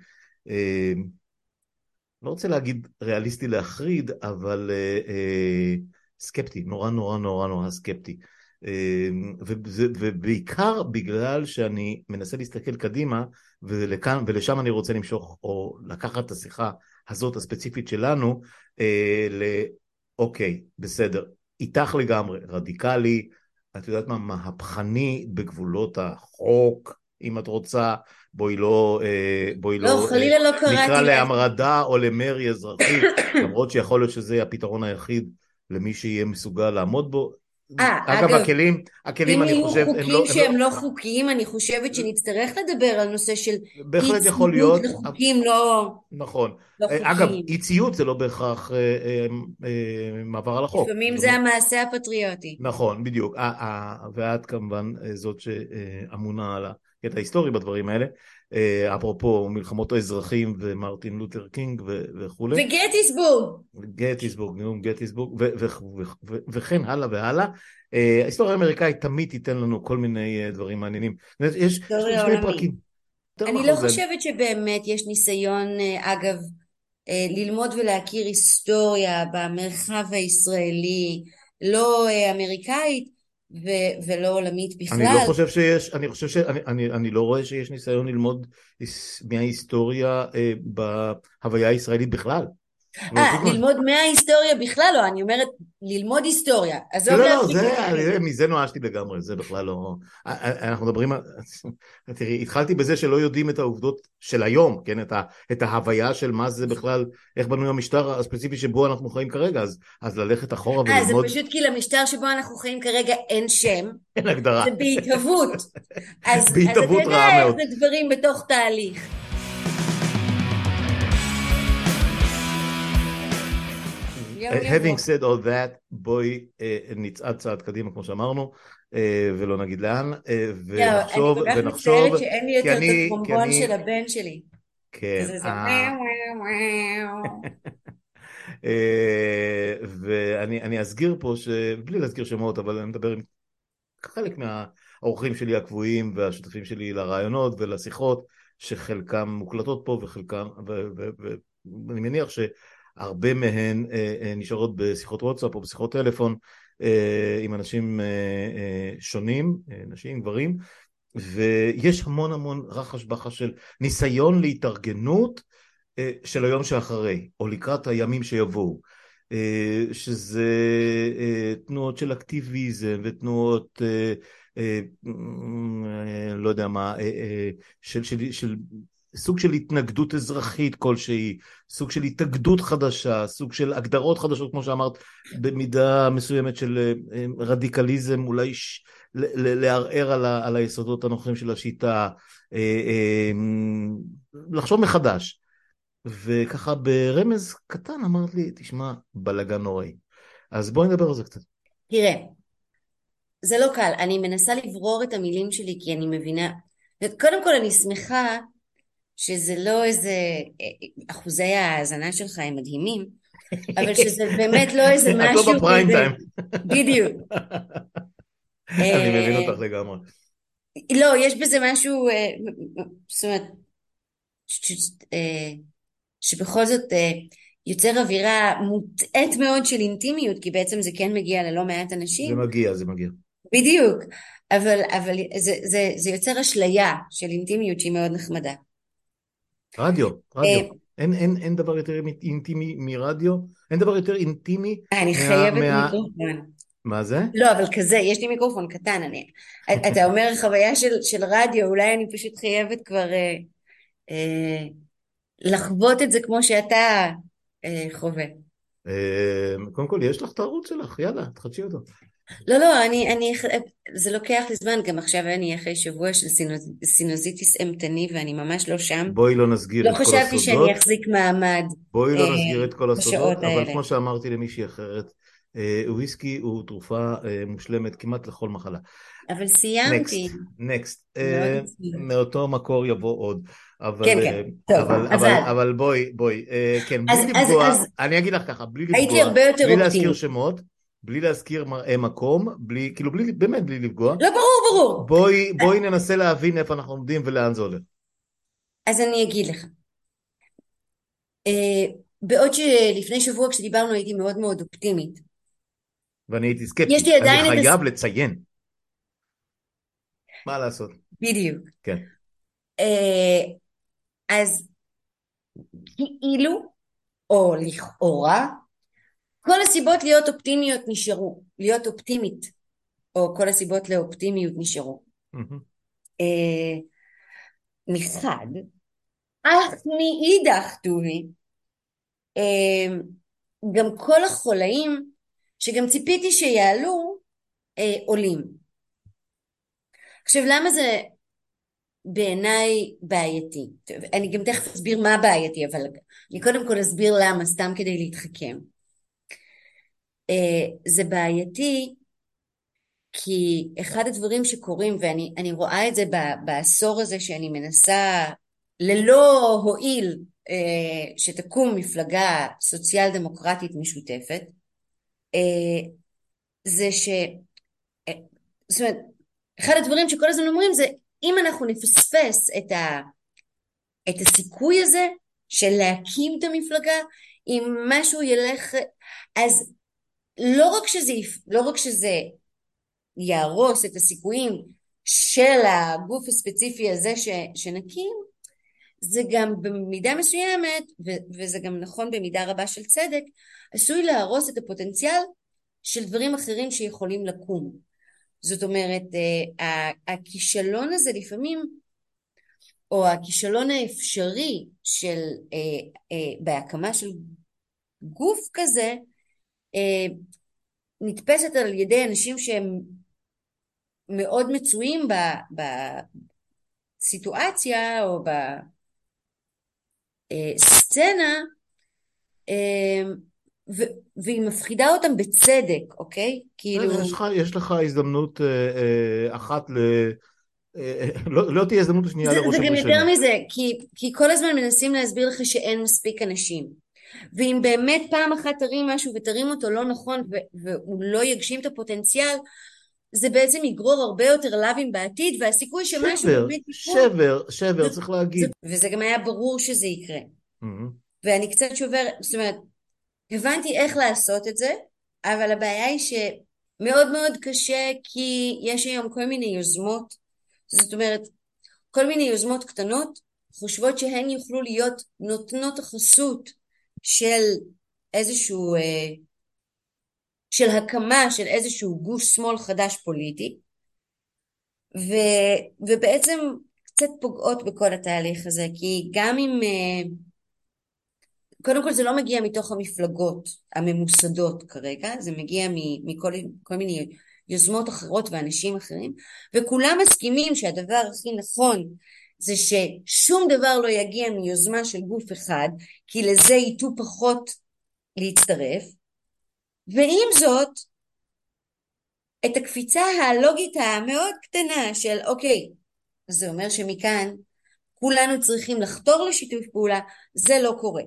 S1: לא רוצה להגיד ריאליסטי להחריד, אבל סקפטי, נורא נורא נורא נורא סקפטי. ובעיקר בגלל שאני מנסה להסתכל קדימה, ולכאן ולשם אני רוצה למשוך, או לקחת את השיחה הזאת הספציפית שלנו, לאוקיי, בסדר, איתך לגמרי, רדיקלי, את יודעת מה, מהפכני בגבולות החוק, אם את רוצה, בואי לא, בואי
S2: לא,
S1: לא,
S2: חלילה לא
S1: נקרא
S2: קראתי לה.
S1: להמרדה או למרי אזרחי, למרות שיכול להיות שזה הפתרון היחיד למי שיהיה מסוגל לעמוד בו.
S2: אה,
S1: אגב,
S2: אגב,
S1: הכלים, הכלים
S2: אם
S1: אני
S2: יהיו
S1: חושב, הם
S2: חוקים
S1: לא, הם לא,
S2: שהם לא חוקיים, אני חושבת שנצטרך לדבר על נושא של אי
S1: בהחלט יכול
S2: ציות
S1: להיות,
S2: לחוקים לא,
S1: נכון.
S2: לא
S1: אגב,
S2: חוקיים.
S1: אי ציות זה לא בהכרח אה, אה, אה, מעבר על החוק.
S2: לפעמים
S1: זאת
S2: זה
S1: אומרת,
S2: המעשה הפטריוטי.
S1: נכון, בדיוק. ה- ה- ואת כמובן אה, זאת שאמונה על הקטע ההיסטורי בדברים האלה. אה, אפרופו מלחמות האזרחים ומרטין לותר קינג ו- וכולי.
S2: וגטיסבורג.
S1: גטיסבורג, נאום גטיסבורג, ו- ו- ו- ו- וכן הלאה והלאה. אה, ההיסטוריה האמריקאית תמיד תיתן לנו כל מיני אה, דברים מעניינים. יש, יש לנו
S2: היסטוריה
S1: שני
S2: עולמית.
S1: פרקים. יותר
S2: אני
S1: נכון
S2: לא
S1: זה...
S2: חושבת שבאמת יש ניסיון, אה, אגב, אה, ללמוד ולהכיר היסטוריה במרחב הישראלי, לא אה, אמריקאית ו- ולא עולמית
S1: אני לא
S2: בכלל.
S1: חושב שיש, אני חושב שאני אני, אני לא רואה שיש ניסיון ללמוד מההיסטוריה אה, בהוויה הישראלית בכלל.
S2: אה,
S1: זאת אומרת,
S2: ללמוד מההיסטוריה בכלל לא, אני אומרת ללמוד היסטוריה, עזוב
S1: לא, לא,
S2: להפיק
S1: זה,
S2: לקחים.
S1: מזה נואשתי לגמרי, זה בכלל לא... אנחנו מדברים, על- תראי, התחלתי בזה שלא יודעים את העובדות של היום, כן, את, ה, את ההוויה של מה זה בכלל, איך בנוי המשטר הספציפי שבו אנחנו חיים כרגע, אז, אז ללכת אחורה
S2: אה, זה
S1: וללמוד,
S2: פשוט כי למשטר שבו אנחנו חיים כרגע אין שם,
S1: אין הגדרה,
S2: זה בהתהוות. אז, אז אתה
S1: בהתהוות
S2: יודע
S1: רעה
S2: איך
S1: מאוד.
S2: זה דברים בתוך תהליך. יום יבוא.
S1: Having said all that, בואי אה, נצעד צעד קדימה כמו שאמרנו, אה, ולא נגיד לאן, אה,
S2: יואו, אני
S1: ונחשוב,
S2: כל כך
S1: ונחשוב,
S2: מצטערת שאין לי
S1: כי
S2: יותר את
S1: אני, כי
S2: הטרומבון
S1: אני,
S2: של הבן שלי.
S1: כן,
S2: כזה זה
S1: אה,
S2: וואו וואו וואו.
S1: אה, ואני אני אסגיר פה, בלי להסגיר שמות, אבל אני מדבר עם חלק מהאורחים שלי הקבועים והשותפים שלי לרעיונות ולשיחות, שחלקם מוקלטות פה וחלקם, ואני מניח שהרבה מהן אה, אה, נשארות בשיחות וואטסאפ או בשיחות טלפון אה, עם אנשים אה, אה, שונים, אה, נשים, גברים, ויש המון המון רחש בחש של ניסיון להתארגנות אה, של היום שאחרי, או לקראת הימים שיבואו. אה, שזה אה, תנועות של אקטיביזם ותנועות אה, אה, אה, לא יודע מה, אה, אה, של, של, של סוג של התנגדות אזרחית כלשהי, סוג של התאגדות חדשה, סוג של הגדרות חדשות כמו שאמרת, במידה מסוימת של אה, רדיקליזם, אולי ש... לערער על, ה... על היסודות הנוכחים של השיטה, אה, אה, לחשוב מחדש. וככה ברמז קטן אמרת לי, תשמע, בלגן נוראי. אז בואי נדבר על זה קצת.
S2: תראה, זה לא קל, אני מנסה לברור את המילים שלי כי אני מבינה, קודם כל אני שמחה שזה לא איזה, אחוזי ההאזנה שלך הם מדהימים, אבל שזה באמת לא איזה
S1: את לא
S2: משהו
S1: בפריים
S2: כזה,
S1: טיים.
S2: בדיוק.
S1: אני מבין
S2: אה,
S1: אותך לגמרי.
S2: לא, יש בזה משהו, אה, זאת אומרת, ש- ש- אה, שבכל זאת אה, יוצר אווירה מוטעית מאוד של אינטימיות, כי בעצם זה כן מגיע ללא מעט
S1: זה
S2: אנשים,
S1: מגיע, זה מגיע.
S2: בדיוק, אבל, אבל זה, זה, זה יוצר אשליה של אינטימיות שהיא מאוד נחמדה.
S1: רדיו, רדיו.
S2: אה,
S1: אין, אין, אין דבר יותר אינטימי מרדיו, אין דבר יותר אינטימי
S2: אני
S1: מה,
S2: חייבת
S1: מה,
S2: מיקרופון.
S1: מה זה?
S2: לא, אבל כזה, יש לי מיקרופון קטן, אני, אתה אומר חוויה של, של רדיו, אולי אני פשוט חייבת כבר אה, אה, לחוות את זה כמו שאתה אה, חווה.
S1: אה, קודם כל, יש לך את הערוץ שלך, יאללה, תחדשי אותו.
S2: לא, לא, אני, אני, זה לוקח לי זמן, גם עכשיו אני אחרי שבוע של סינוז, סינוזיטיס אימתני ואני ממש לא שם.
S1: בואי לא נסגיר
S2: לא
S1: את כל
S2: חשבתי שאני
S1: הסודות,
S2: אחזיק מעמד
S1: בואי
S2: אה,
S1: לא נסגיר את כל
S2: בשעות
S1: הסודות, אבל
S2: האלה.
S1: כמו שאמרתי למישהי אחרת, אה, וויסקי הוא תרופה אה, מושלמת כמעט לכל מחלה.
S2: אבל
S1: נקסט,
S2: סיימתי,
S1: נקסט,
S2: מאוד עצמי.
S1: מאותו מקור יבוא עוד. אבל,
S2: כן,
S1: אה,
S2: כן, טוב,
S1: אבל, אבל,
S2: אבל,
S1: אבל בואי, בואי, אה, כן,
S2: אז,
S1: בלי
S2: אז,
S1: לפגוע,
S2: אז
S1: אני אגיד לך ככה, בלי
S2: הייתי
S1: לפגוע,
S2: הרבה יותר
S1: בלי להזכיר
S2: אופטימית.
S1: שמות, בלי להזכיר מראי מקום, בלי, כאילו, בלי, באמת בלי לפגוע,
S2: לא, ברור, ברור.
S1: בואי, בואי ננסה להבין איפה אנחנו עומדים ולאן זה הולך.
S2: אז אני אגיד לך. אה, בעוד שלפני שבוע כשדיברנו הייתי מאוד מאוד אופטימית.
S1: ואני הייתי
S2: יש
S1: סקפטי,
S2: לי
S1: אני
S2: עדיין את הס...
S1: חייב לציין, מה לעשות?
S2: בדיוק.
S1: כן.
S2: אה, אז כאילו, או לכאורה, כל הסיבות להיות אופטימיות נשארו, להיות אופטימית, או כל הסיבות לאופטימיות נשארו.
S1: מהמם.
S2: אה, מחד, אך מאידך טובי, אה, גם כל החולאים שגם ציפיתי שיעלו אה, עולים. עכשיו למה זה בעיניי בעייתי? טוב, אני גם תכף אסביר מה בעייתי, אבל אני קודם כל אסביר למה, סתם כדי להתחכם. אה, זה בעייתי כי אחד הדברים שקורים, ואני אני רואה את זה ב- בעשור הזה שאני מנסה ללא הועיל אה, שתקום מפלגה סוציאל דמוקרטית משותפת, אה, זה ש... אה, זאת אומרת, אחד הדברים שכל הזמן אומרים זה אם אנחנו נפספס את ה... את הסיכוי הזה של להקים את המפלגה, אם משהו ילך, אז לא רק שזה, יפ- לא רק שזה יהרוס את הסיכויים של הגוף הספציפי הזה ש, שנקים, זה גם במידה מסוימת, ו- וזה גם נכון במידה רבה של צדק, עשוי להרוס את הפוטנציאל של דברים אחרים שיכולים לקום. זאת אומרת, אה, הכישלון הזה לפעמים, או הכישלון האפשרי של אה, אה, בהקמה של גוף כזה, אה, נתפסת על ידי אנשים שהם מאוד מצויים בסיטואציה או בסצנה, אה, ו- והיא מפחידה אותם בצדק, אוקיי?
S1: בסדר, יש
S2: כאילו,
S1: לך, יש לך הזדמנות אה, אה, אחת ל... אה, לא, לא תהיה הזדמנות השנייה
S2: זה, זה
S1: לרושם
S2: גם
S1: ראשוני.
S2: יותר מזה, כי, כי כל הזמן מנסים להסביר לך שאין מספיק אנשים. ואם באמת פעם אחת תרים משהו ותרים אותו לא נכון ו- והוא לא יגשים את הפוטנציאל, זה בעצם יגרור הרבה יותר לאווים בעתיד, והסיכוי שמשהו
S1: שבר,
S2: באמת יקרה,
S1: שבר, שבר,
S2: זאת,
S1: צריך
S2: זאת,
S1: להגיד.
S2: וזה גם היה ברור שזה יקרה.
S1: מהמם.
S2: ואני קצת שוברת, זאת אומרת, הבנתי איך לעשות את זה, אבל הבעיה היא שמאוד מאוד קשה, כי יש היום כל מיני יוזמות, זאת אומרת, כל מיני יוזמות קטנות, חושבות שהן יוכלו להיות נותנות החסות של איזשהו, אה, של הקמה של איזשהו גוש שמאל חדש פוליטי, ו, ובעצם קצת פוגעות בכל התהליך הזה, כי גם אם, אה, קודם כל זה לא מגיע מתוך המפלגות הממוסדות כרגע, זה מגיע מ- מכל כל מיני יוזמות אחרות ואנשים אחרים, וכולם מסכימים שהדבר הכי נכון זה ששום דבר לא יגיע מיוזמה של גוף אחד, כי לזה ייטו פחות להצטרף, ועם זאת, את הקפיצה הלוגית המאוד קטנה של אוקיי, זה אומר שמכאן כולנו צריכים לחתור לשיתוף פעולה, זה לא קורה.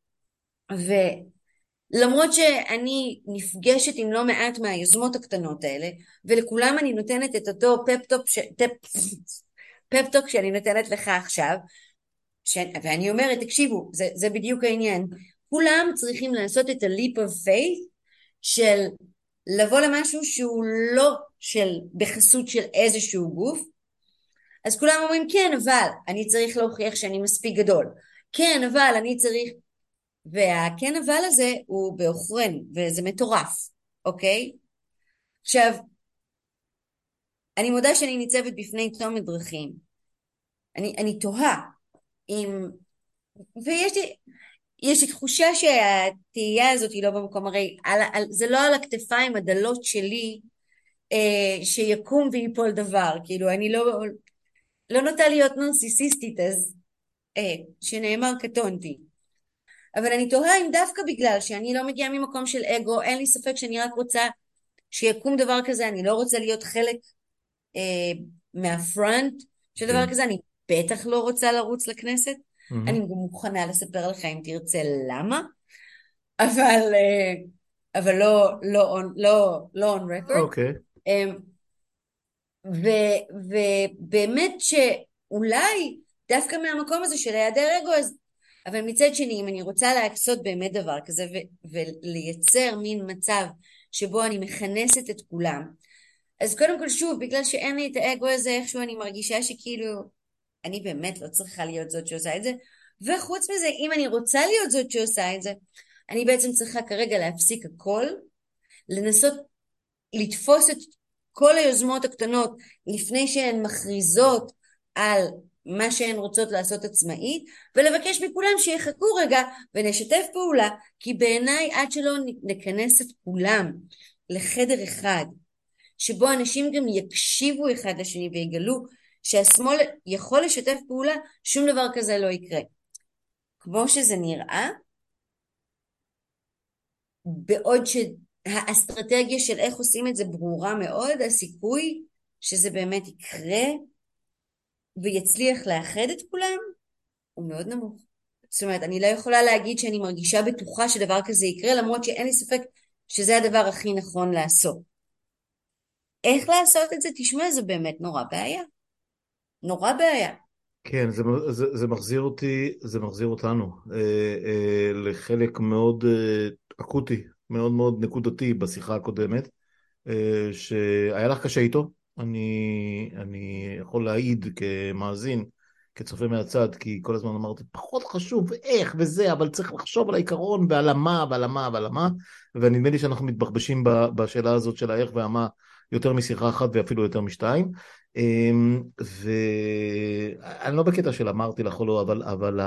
S2: ולמרות שאני נפגשת עם לא מעט מהיוזמות הקטנות האלה, ולכולם אני נותנת את אותו פפטופ ש... טפ... פפטוק שאני נותנת לך עכשיו, ש... ואני אומרת, תקשיבו, זה, זה בדיוק העניין. כולם צריכים לעשות את ה-leap of faith של לבוא למשהו שהוא לא של, בחסות של איזשהו גוף, אז כולם אומרים כן אבל אני צריך להוכיח שאני מספיק גדול, כן אבל אני צריך, והכן אבל הזה הוא בעוכרנו וזה מטורף, אוקיי? עכשיו אני מודה שאני ניצבת בפני צומת דרכים, אני, אני תוהה אם, ויש לי יש לי תחושה שהתהייה הזאת היא לא במקום, הרי על, על, זה לא על הכתפיים הדלות שלי אה, שיקום ויפול דבר, כאילו אני לא לא נוטה להיות נרסיסיסטית, אז אה, שנאמר קטונתי. אבל אני תוהה אם דווקא בגלל שאני לא מגיעה ממקום של אגו, אין לי ספק שאני רק רוצה שיקום דבר כזה, אני לא רוצה להיות חלק אה, מהפרונט של דבר
S1: כן.
S2: כזה, אני בטח לא רוצה לרוץ לכנסת. אני
S1: מהמם.
S2: גם מוכנה לספר לך אם תרצה למה, אבל, אה, אבל לא, לא, on, לא, לא on record.
S1: אוקיי.
S2: אמ, ו- ובאמת שאולי דווקא מהמקום הזה של היעדר אגו, אז, אבל מצד שני, אם אני רוצה לעשות באמת דבר כזה ו- ולייצר מין מצב שבו אני מכנסת את כולם, אז קודם כל שוב, בגלל שאין לי את האגו הזה, איכשהו אני מרגישה שכאילו אני באמת לא צריכה להיות זאת שעושה את זה, וחוץ מזה, אם אני רוצה להיות זאת שעושה את זה, אני בעצם צריכה כרגע להפסיק הכל, לנסות לתפוס את כל היוזמות הקטנות לפני שהן מכריזות על מה שהן רוצות לעשות עצמאית, ולבקש מכולם שיחכו רגע ונשתף פעולה, כי בעיניי עד שלא נכנס את כולם לחדר אחד, שבו אנשים גם יקשיבו אחד לשני ויגלו שהשמאל יכול לשתף פעולה, שום דבר כזה לא יקרה. כמו שזה נראה, בעוד שהאסטרטגיה של איך עושים את זה ברורה מאוד, הסיכוי שזה באמת יקרה ויצליח לאחד את כולם הוא מאוד נמוך. זאת אומרת, אני לא יכולה להגיד שאני מרגישה בטוחה שדבר כזה יקרה, למרות שאין לי ספק שזה הדבר הכי נכון לעשות. איך לעשות את זה? תשמע, זה באמת נורא בעיה. נורא בעיה.
S1: כן, זה, זה, זה מחזיר אותי, זה מחזיר אותנו אה, אה, לחלק מאוד אה, אקוטי, מאוד מאוד נקודתי בשיחה הקודמת, אה, שהיה לך קשה איתו. אני, אני יכול להעיד כמאזין, כצופה מהצד, כי כל הזמן אמרתי, פחות חשוב איך וזה, אבל צריך לחשוב על העיקרון ועל המה ועל המה ועל המה, ונדמה לי שאנחנו מתבחבשים בשאלה הזאת של האיך והמה יותר משיחה אחת ואפילו יותר משתיים. ואני לא בקטע של אמרתי לך או לא, אבל, אבל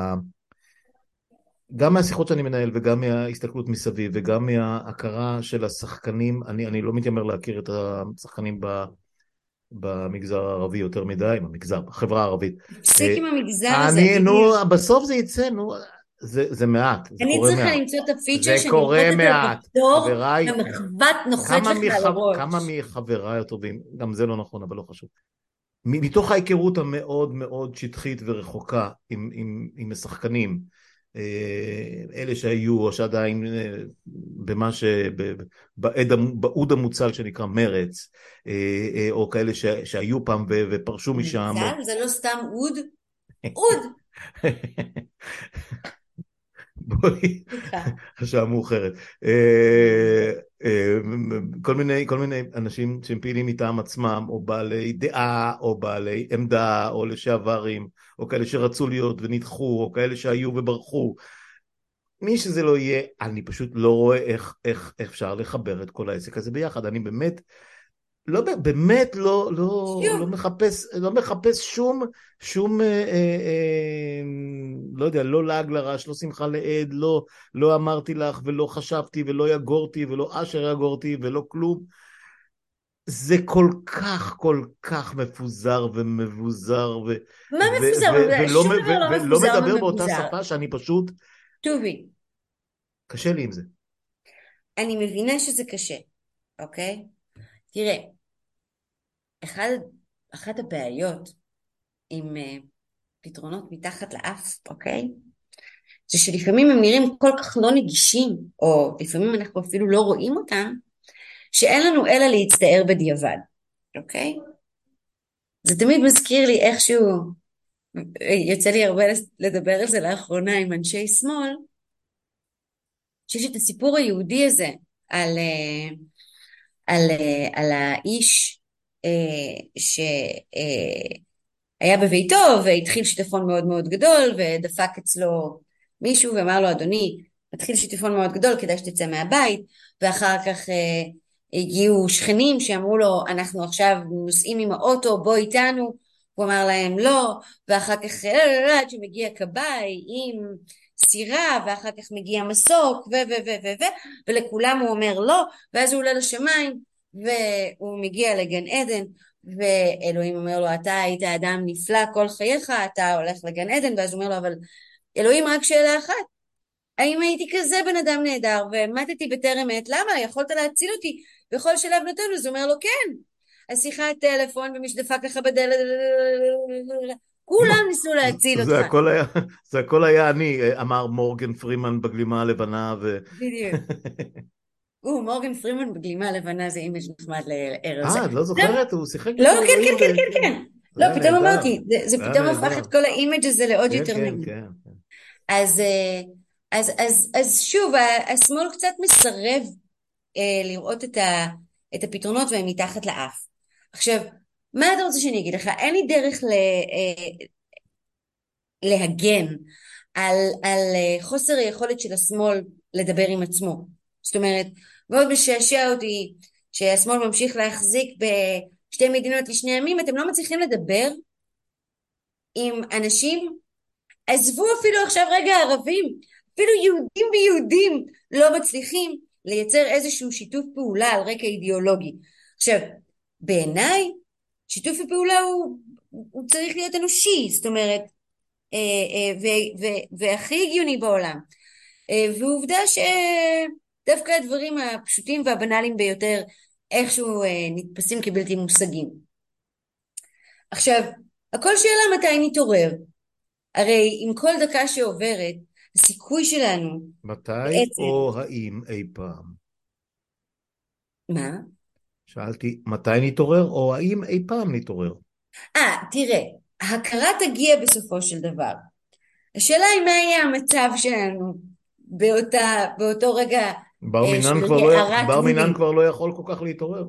S1: גם מהשיחות שאני מנהל וגם מההסתכלות מסביב וגם מההכרה של השחקנים, אני, אני לא מתיימר להכיר את השחקנים ב, במגזר הערבי יותר מדי, במגזר, בחברה הערבית.
S2: תפסיק עם המגזר הזה,
S1: אני, נו,
S2: אדיר.
S1: בסוף זה יצא, נו, זה, זה מעט, זה
S2: אני
S1: קורה
S2: צריכה
S1: מעט.
S2: למצוא את הפיצ'ר
S1: זה
S2: שאני
S1: קורה
S2: אוכל אותו
S1: מעט,
S2: בכפתור,
S1: חבריי,
S2: המחבת נוחת
S1: כמה,
S2: לך על
S1: מחב... כמה
S2: הראש.
S1: מחבריי הטובים, גם זה לא נכון, אבל לא חשוב. מתוך ההיכרות המאוד מאוד שטחית ורחוקה עם, עם, עם השחקנים, אלה שהיו או שעדיין במה ש... בעוד המוצל שנקרא מרץ, או כאלה ש... שהיו פעם ו... ופרשו משם.
S2: מוצל? זה לא סתם אוד? אוד!
S1: בואי,
S2: סליחה.
S1: השעה מאוחרת. כל מיני, כל מיני אנשים שהם פעילים מטעם עצמם, או בעלי דעה, או בעלי עמדה, או לשעברים, או כאלה שרצו להיות ונדחו, או כאלה שהיו וברחו. מי שזה לא יהיה, אני פשוט לא רואה איך, איך, איך אפשר לחבר את כל העסק הזה ביחד. אני באמת, לא, באמת לא, לא, לא מחפש, לא מחפש שום, שום, אה, אה, אה, לא יודע, לא לעג לרש, לא שמחה לעד, לא, לא אמרתי לך ולא חשבתי ולא יגורתי ולא אשר יגורתי ולא כלום. זה כל כך, כל כך מפוזר ומבוזר ו,
S2: מה
S1: ו,
S2: מפוזר?
S1: ו, ולא,
S2: שום
S1: ו,
S2: דבר לא
S1: ולא
S2: מפוזר
S1: מדבר באותה
S2: ומבוזר.
S1: שפה שאני פשוט,
S2: טובי,
S1: קשה לי עם זה.
S2: אני מבינה שזה קשה, אוקיי? תראה, אחד, אחת הבעיות עם uh, פתרונות מתחת לאף, אוקיי? זה שלפעמים הם נראים כל כך לא נגישים, או לפעמים אנחנו אפילו לא רואים אותם, שאין לנו אלא להצטער בדיעבד, אוקיי? זה תמיד מזכיר לי איכשהו, יוצא לי הרבה לדבר על זה לאחרונה עם אנשי שמאל, שיש את הסיפור היהודי הזה על, אה, על, אה, על האיש אה, שהיה בביתו והתחיל שיטפון מאוד מאוד גדול ודפק אצלו מישהו ואמר לו, אדוני, מתחיל שיטפון מאוד גדול, כדאי שתצא מהבית, ואחר כך אה, הגיעו שכנים שאמרו לו, אנחנו עכשיו נוסעים עם האוטו, בוא איתנו, הוא אמר להם לא, ואחר כך עד שמגיע כבאי עם סירה, ואחר כך מגיע מסוק, ו ו ו ו ו ולכולם הוא אומר לא, ואז הוא עולה לשמיים, והוא מגיע לגן עדן, ואלוהים אומר לו, אתה היית אדם נפלא כל חייך, אתה הולך לגן עדן, ואז הוא אומר לו, אבל אלוהים, רק שאלה אחת, האם הייתי כזה בן אדם נהדר ומתתי בטרם עת, למה? יכולת להציל אותי בכל שלב נתון? אז הוא אומר לו כן, השיחת טלפון ומי שדפק לך בדלת, כולם ניסו להציל
S1: זה
S2: אותך.
S1: הכל היה, זה הכל היה אני, אמר מורגן פרימן בגלימה הלבנה, ו...
S2: בדיוק. או, מורגן פרימן בגלימה לבנה זה אימג' נחמד לערב זה.
S1: אה, את לא
S2: לא,
S1: זוכרת? הוא שיחק
S2: לא,
S1: בתור
S2: כן,
S1: אלוהים,
S2: כן,
S1: ו...
S2: כן, כן,
S1: כן.
S2: כן.
S1: זה
S2: לא,
S1: היה
S2: פתאום
S1: נהדר,
S2: אמרתי, זה, זה
S1: זה היה
S2: פתאום הפך
S1: נהדר.
S2: את כל האימג' הזה לעוד
S1: כן,
S2: יותר
S1: כן,
S2: נעים.
S1: כן. כן.
S2: אז, אה, אז, אז, אז שוב, ה- השמאל קצת מסרב אה, לראות את ה, את הפתרונות והם מתחת לאף. עכשיו, מה אתה רוצה שאני אגיד לך? אין לי דרך ל, אה, להגן על, על אה, חוסר היכולת של השמאל לדבר עם עצמו. זאת אומרת, מאוד משעשע אותי שהשמאל ממשיך להחזיק בשתי מדינות לשני עמים, אתם לא מצליחים לדבר עם אנשים, עזבו אפילו עכשיו רגע ערבים, אפילו יהודים ויהודים לא מצליחים לייצר איזשהו שיתוף פעולה על רקע אידיאולוגי. עכשיו, בעיניי, שיתוף הפעולה הוא, הוא צריך להיות אנושי, זאת אומרת, אה, אה, ו- ו- והכי הגיוני בעולם. אה, ועובדה שדווקא הדברים הפשוטים והבנאליים ביותר איכשהו אה, נתפסים כבלתי מושגים. עכשיו, הכל שאלה מתי נתעורר. הרי עם כל דקה שעוברת, הסיכוי שלנו
S1: מתי
S2: בעצם,
S1: או האם אי פעם?
S2: מה?
S1: שאלתי, מתי נתעורר, או האם אי פעם נתעורר?
S2: אה, תראה, הכרה תגיע בסופו של דבר. השאלה היא מה יהיה המצב שלנו באותה, באותו רגע
S1: בר
S2: אה,
S1: מינן
S2: של
S1: כבר לא,
S2: הארת
S1: בר מינן
S2: וולים.
S1: כבר לא יכול כל כך להתעורר.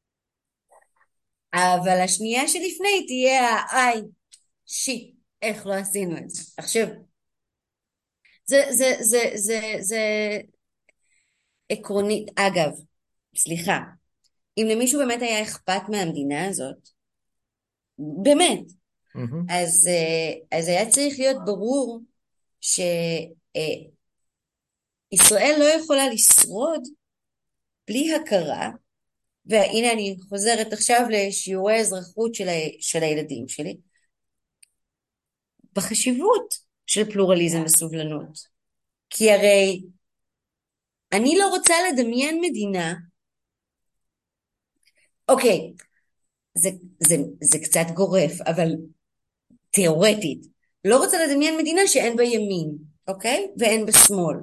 S2: אבל השנייה שלפני תהיה ה-איי, שיט, איך לא עשינו את זה. עכשיו, זה, זה, זה, זה, זה עקרונית. אגב, סליחה, אם למישהו באמת היה אכפת מהמדינה הזאת, באמת,
S1: מהמם.
S2: אז, אה, אז היה צריך להיות ברור שישראל לא יכולה לשרוד בלי הכרה, והנה אני חוזרת עכשיו לשיעורי האזרחות של, ה, של הילדים שלי, בחשיבות של פלורליזם וסובלנות. כי הרי אני לא רוצה לדמיין מדינה, אוקיי, זה, זה, זה קצת גורף, אבל תיאורטית, לא רוצה לדמיין מדינה שאין בה ימין, אוקיי? ואין בה שמאל.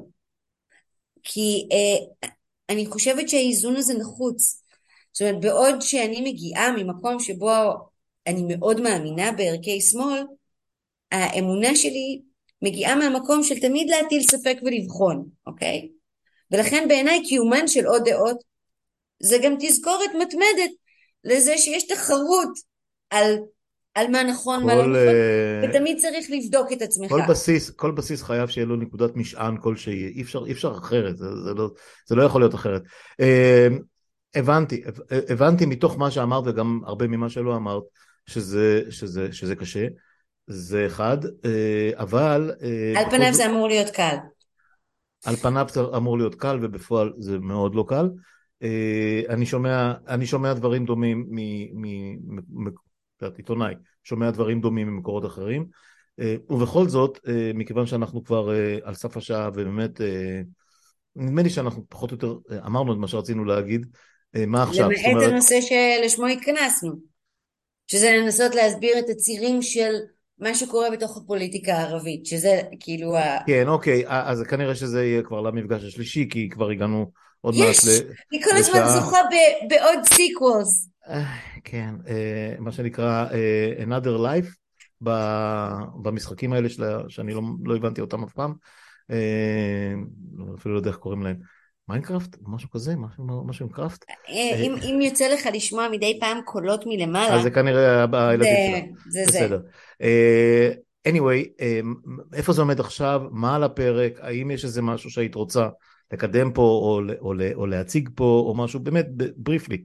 S2: כי אה, אני חושבת שהאיזון הזה נחוץ. זאת אומרת, בעוד שאני מגיעה ממקום שבו אני מאוד מאמינה בערכי שמאל, האמונה שלי מגיעה מהמקום של תמיד להטיל ספק ולבחון, אוקיי? ולכן בעיניי קיומן של עוד דעות זה גם תזכורת מתמדת לזה שיש תחרות על, על מה נכון, מה לא
S1: כל,
S2: נכון,
S1: אה,
S2: ותמיד צריך לבדוק את עצמך.
S1: כל בסיס, כל בסיס חייב שיהיה לו נקודת משען כלשהי, אי אפשר, אי אפשר אחרת, זה, זה לא, זה לא יכול להיות אחרת. אה, הבנתי, הבנתי מתוך מה שאמרת וגם הרבה ממה שלא אמרת, שזה, שזה, שזה קשה, זה אחד, אה, אבל אה,
S2: על
S1: בכל
S2: פניו
S1: זאת,
S2: זה אמור להיות קל.
S1: על פניו זה אמור להיות קל ובפועל זה מאוד לא קל. אה, אני שומע, אני שומע דברים דומים מ... מ, מ, מ עיתונאי, שומע דברים דומים ממקורות אחרים, אה, ובכל זאת, אה, מכיוון שאנחנו כבר אה, על סף השעה ובאמת, אה, נדמה לי שאנחנו פחות או יותר אה, אמרנו את מה שרצינו להגיד, אה, מה עכשיו? זאת
S2: למעט
S1: אומרת,
S2: הנושא שלשמו התכנסנו, שזה לנסות להסביר את הצירים של מה שקורה בתוך הפוליטיקה הערבית, שזה כאילו ה...
S1: כן, אוקיי, אה, אז כנראה שזה יהיה כבר למפגש השלישי, כי כבר הגענו עוד מעט
S2: יש!
S1: ל-
S2: היא כל הזמן
S1: לשעה.
S2: זוכה ב- בעוד סיקוולס.
S1: אה, כן, אה, מה שנקרא אה, another life ב- במשחקים האלה שלה, שאני לא, לא הבנתי אותם אף פעם, אה, אפילו לא יודע איך קוראים להם, מיינקראפט? משהו כזה? משהו, משהו עם קראפט?
S2: אה,
S1: אה,
S2: אם, אם יוצא לך לשמוע מדי פעם קולות
S1: אז
S2: מלמעלה,
S1: זה כנראה ה-
S2: זה
S1: הילדים שלה,
S2: זה. זה.
S1: בסדר. אה, anyway, אה, איפה זה עומד עכשיו? מה על הפרק? האם יש איזה משהו שהיית רוצה לקדם פה או, או, או להציג פה או משהו באמת בריפלי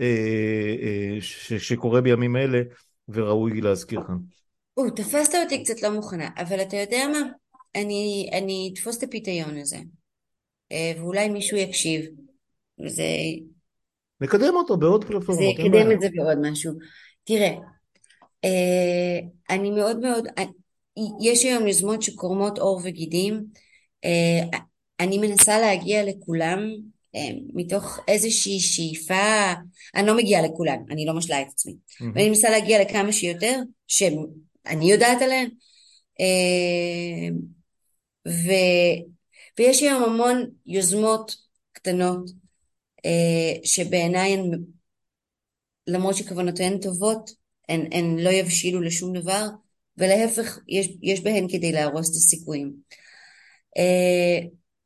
S1: שקורה בימים אלה וראוי להזכיר כאן?
S2: או, תפסת אותי קצת לא מוכנה, אבל אתה יודע מה? אני, אני אתפוס את הפיתיון הזה, אה, ואולי מישהו יקשיב, וזה
S1: נקדם אותו בעוד
S2: זה
S1: פלטפורמות, אין
S2: יקדם
S1: בעיה.
S2: את זה בעוד משהו. תראה, אה, אני מאוד מאוד, אה, יש היום יוזמות שקורמות עור וגידים, אה, אני מנסה להגיע לכולם, אה, מתוך איזושהי שאיפה, אני לא מגיעה לכולם, אני לא משלה את עצמי, ואני
S1: מהמם.
S2: מנסה להגיע לכמה שיותר, שהם אני יודעת עליהן. אה, ו, ויש היום המון יוזמות קטנות, אה, שבעיניי הן, למרות שכוונותיהן טובות, הן, הן לא יבשילו לשום דבר, ולהפך, יש, יש בהן כדי להרוס את הסיכויים. אה,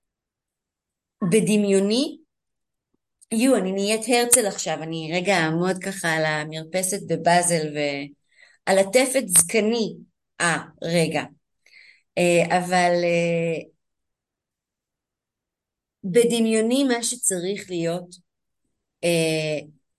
S2: בדמיוני, יו, אני נהיית הרצל עכשיו, אני רגע אעמוד ככה על המרפסת בבאזל ועל עטפת זקני, אה, רגע, אה, אבל אה, בדמיוני מה שצריך להיות, אה,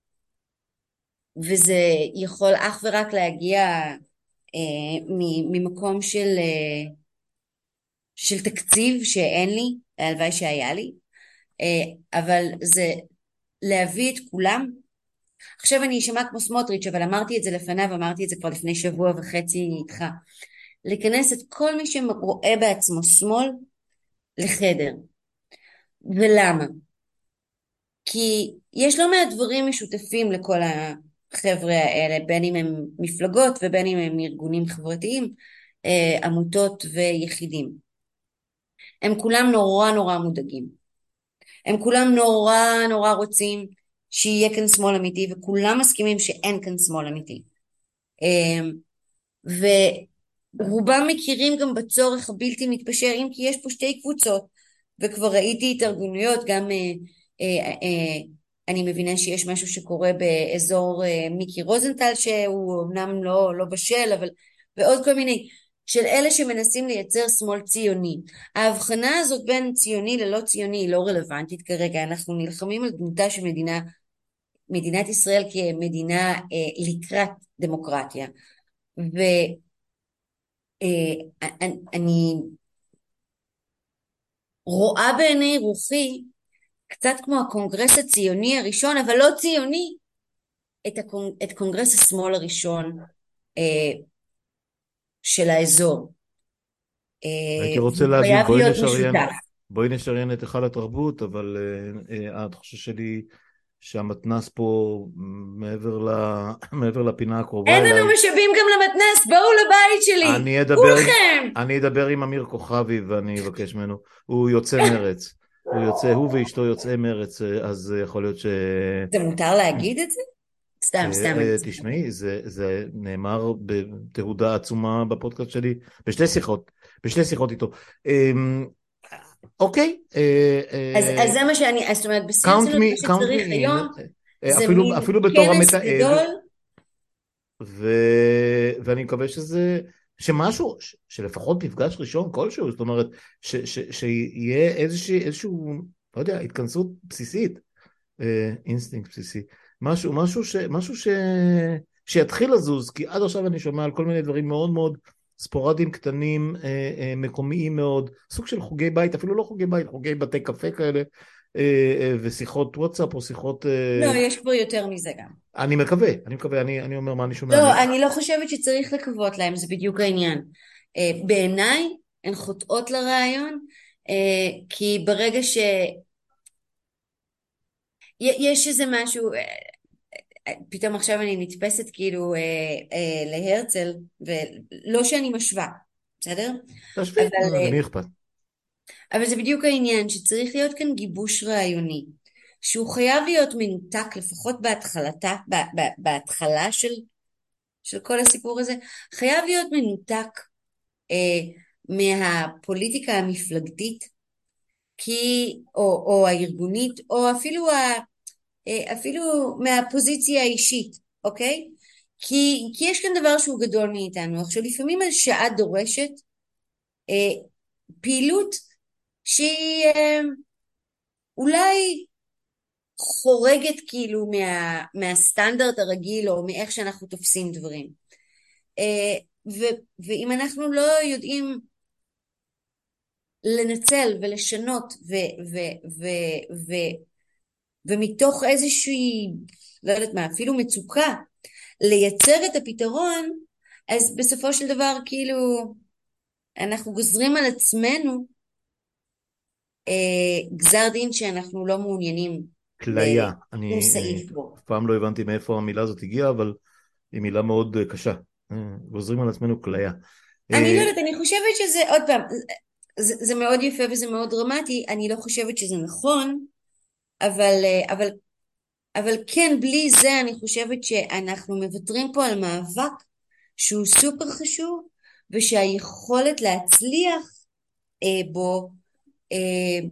S2: וזה יכול אך ורק להגיע אה, מ- ממקום של, אה, של תקציב שאין לי, הלוואי שהיה לי, אה, אבל זה להביא את כולם. עכשיו אני אשמע כמו סמוטריץ', אבל אמרתי את זה לפניו, אמרתי את זה כבר לפני שבוע וחצי איתך, לכנס את כל מי שרואה בעצמו שמאל לחדר. ולמה? כי יש לא מעט דברים משותפים לכל החבר'ה האלה, בין אם הם מפלגות ובין אם הם ארגונים חברתיים, אה, עמותות ויחידים. הם כולם נורא נורא מודאגים. הם כולם נורא נורא רוצים שיהיה כאן שמאל אמיתי, וכולם מסכימים שאין כאן שמאל אמיתי. אה, ורובם מכירים גם בצורך הבלתי מתפשר, אם כי יש פה שתי קבוצות, וכבר ראיתי התארגנויות, גם אה, אה, אה, אני מבינה שיש משהו שקורה באזור אה, מיקי רוזנטל, שהוא אמנם לא, לא בשל, אבל, ועוד כל מיני, של אלה שמנסים לייצר שמאל ציוני. ההבחנה הזאת בין ציוני ללא ציוני היא לא רלוונטית כרגע, אנחנו נלחמים על דמותה של מדינה, מדינת ישראל כמדינה אה, לקראת דמוקרטיה. ו... אה, אני אני רואה בעיני רוחי קצת כמו הקונגרס הציוני הראשון, אבל לא ציוני, את, הקונג, את קונגרס השמאל הראשון אה, של האזור.
S1: הייתי
S2: אה,
S1: רוצה
S2: והוא
S1: להגיד
S2: חייב
S1: בואי
S2: להיות
S1: נשריין,
S2: משותף.
S1: בואי נשריין את היכל התרבות, אבל אה, אה, התחושה שלי שהמתנ"ס פה מעבר ל... מעבר לפינה הקרובה
S2: אין לנו
S1: אליי.
S2: משאבים גם למתנ"ס, בואו לבית שלי,
S1: אני אדבר עם,
S2: כולכם.
S1: אני אדבר עם אמיר כוכבי ואני אבקש ממנו. הוא יוצא מרץ. הוא יוצא, הוא ואשתו יוצאי מרץ, אה, אז יכול להיות ש...
S2: זה מותר להגיד את זה? סתם,
S1: אה,
S2: סתם. אני
S1: אה,
S2: צוחקת.
S1: תשמעי, זה, זה נאמר בתהודה עצומה בפודקאסט שלי, בשתי שיחות, בשתי שיחות איתו. אמ, אוקיי, אה,
S2: אז, אז
S1: אה,
S2: זה מה שאני, אז זאת אומרת, בשיא
S1: count
S2: הרצינות, מה
S1: me, count me
S2: שצריך
S1: in,
S2: היום
S1: אה,
S2: זה
S1: אפילו,
S2: מין
S1: אפילו בתור
S2: כנס
S1: המתעד,
S2: גדול.
S1: ו... ואני מקווה שזה, שמשהו, ש... שלפחות מפגש ראשון כלשהו, זאת אומרת, ש... ש... שיהיה איזושהי, איזשהו, לא יודע, התכנסות בסיסית, אה, אינסטינקט בסיסי, משהו, משהו, ש... משהו ש... שיתחיל לזוז, כי עד עכשיו אני שומע על כל מיני דברים מאוד מאוד ספורדיים קטנים, אה, אה, מקומיים מאוד, סוג של חוגי בית, אפילו לא חוגי בית, חוגי בתי קפה כאלה, אה, אה, ושיחות וואטסאפ או שיחות...
S2: לא,
S1: אה,
S2: יש כבר יותר מזה גם.
S1: אני מקווה, אני מקווה, אני, אני אומר מה אני שומע, אני,
S2: לא, אני לא חושבת שצריך לקוות להם, זה בדיוק העניין. אה, בעיניי הן חוטאות לרעיון, אה, כי ברגע שיש איזה משהו, אה, אה, פתאום עכשיו אני נתפסת כאילו אה, אה, להרצל, ולא שאני משווה, בסדר?
S1: תשבי,
S2: אבל, אה,
S1: למי אכפת?
S2: אבל זה בדיוק העניין, שצריך להיות כאן גיבוש רעיוני, שהוא חייב להיות מנותק, לפחות בהתחלתה, ב- ב- בהתחלה של, של כל הסיפור הזה, חייב להיות מנותק אה, מהפוליטיקה המפלגתית, כי, או, או הארגונית, או אפילו, ה, אה, אפילו מהפוזיציה האישית, אוקיי? כי, כי יש כאן דבר שהוא גדול מאיתנו. עכשיו, לפעמים השעה דורשת אה, פעילות שהיא אה, אולי חורגת כאילו מה, מהסטנדרט הרגיל, או מאיך שאנחנו תופסים דברים. אה, ו, ואם אנחנו לא יודעים לנצל ולשנות ו, ו, ו, ו, ומתוך איזושהי, לא יודעת מה, אפילו מצוקה, לייצר את הפתרון, אז בסופו של דבר כאילו אנחנו גוזרים על עצמנו אה, גזר דין שאנחנו לא מעוניינים
S1: כליה,
S2: בשום
S1: אני, אני
S2: סעיף בו.
S1: אף פעם לא הבנתי מאיפה המילה הזאת הגיעה, אבל היא מילה מאוד אה, קשה. גוזרים על עצמנו כליה.
S2: אני לא יודעת, אני חושבת שזה, עוד פעם, זה, זה מאוד יפה וזה מאוד דרמטי, אני לא חושבת שזה נכון, אבל, אבל, אבל כן, בלי זה אני חושבת שאנחנו מוותרים פה על מאבק שהוא סופר חשוב, ושהיכולת להצליח אה, בו אה,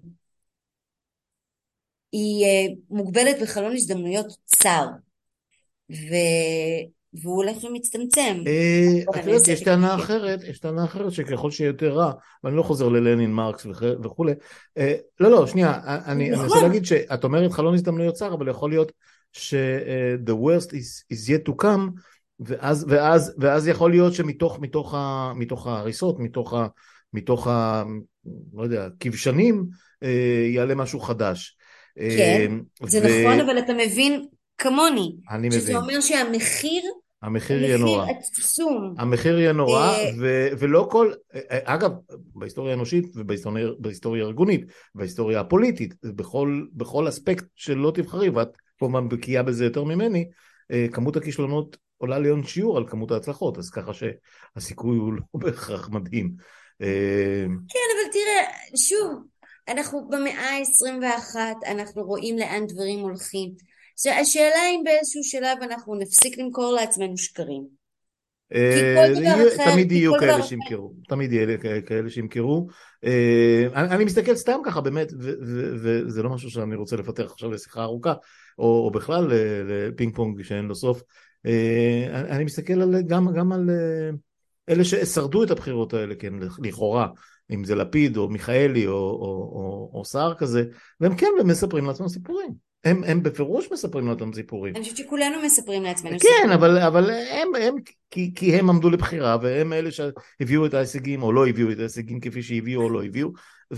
S2: היא אה, מוגבלת בחלון הזדמנויות צר, ו... והוא הולך ומצטמצם.
S1: את יודעת, יש טענה אחרת, יש טענה אחרת שככל שיהיה יותר רע, ואני לא חוזר ללנין, מרקס וכו'. לא, לא, שנייה, אני רוצה להגיד שאת אומרת חלון הזדמנויות צר, אבל יכול להיות ש-the worst is yet to come, ואז, ואז, ואז יכול להיות שמתוך, מתוך ה, מתוך ההריסות, מתוך ה, מתוך ה, לא יודע, כבשנים, יעלה משהו חדש.
S2: כן, זה
S1: ו...
S2: נכון, אבל אתה מבין כמוני,
S1: אני
S2: שזה
S1: מבין.
S2: אומר שהמחיר,
S1: המחיר יהיה נורא.
S2: עצום.
S1: המחיר יהיה נורא, ו- ולא כל, אגב, בהיסטוריה האנושית ובהיסטוריה הארגונית, בהיסטוריה הפוליטית, בכל, בכל אספקט שלא תבחרי, ואת כמובן בקיאה בזה יותר ממני, כמות הכישלונות עולה ליון שיעור על כמות ההצלחות, אז ככה שהסיכוי הוא לא בהכרח מדהים.
S2: כן, אבל תראה, שוב, אנחנו במאה ה-עשרים ואחת, אנחנו רואים לאן דברים הולכים. השאלה אם באיזשהו שלב אנחנו נפסיק למכור לעצמנו שקרים. כי כל דבר אחר,
S1: תמיד יהיו כאלה
S2: דבר...
S1: שימכרו, תמיד יהיו כאלה שימכרו. אני, אני מסתכל סתם ככה באמת, וזה לא משהו שאני רוצה לפתח עכשיו לשיחה ארוכה, או, או בכלל לפינג פונג שאין לו סוף. אני, אני מסתכל על, גם, גם על אלה ששרדו את הבחירות האלה, כן, לכאורה, אם זה לפיד או מיכאלי או, או, או, או סער כזה, והם כן מספרים לעצמם סיפורים. הם, הם בפירוש מספרים לעצמם סיפורים.
S2: אני חושבת שכולנו מספרים לעצמנו
S1: כן,
S2: סיפורים.
S1: אבל, אבל הם, הם, כי, כי הם עמדו לבחירה, והם אלה שהביאו את ההישגים, או לא הביאו את ההישגים כפי שהביאו או לא הביאו,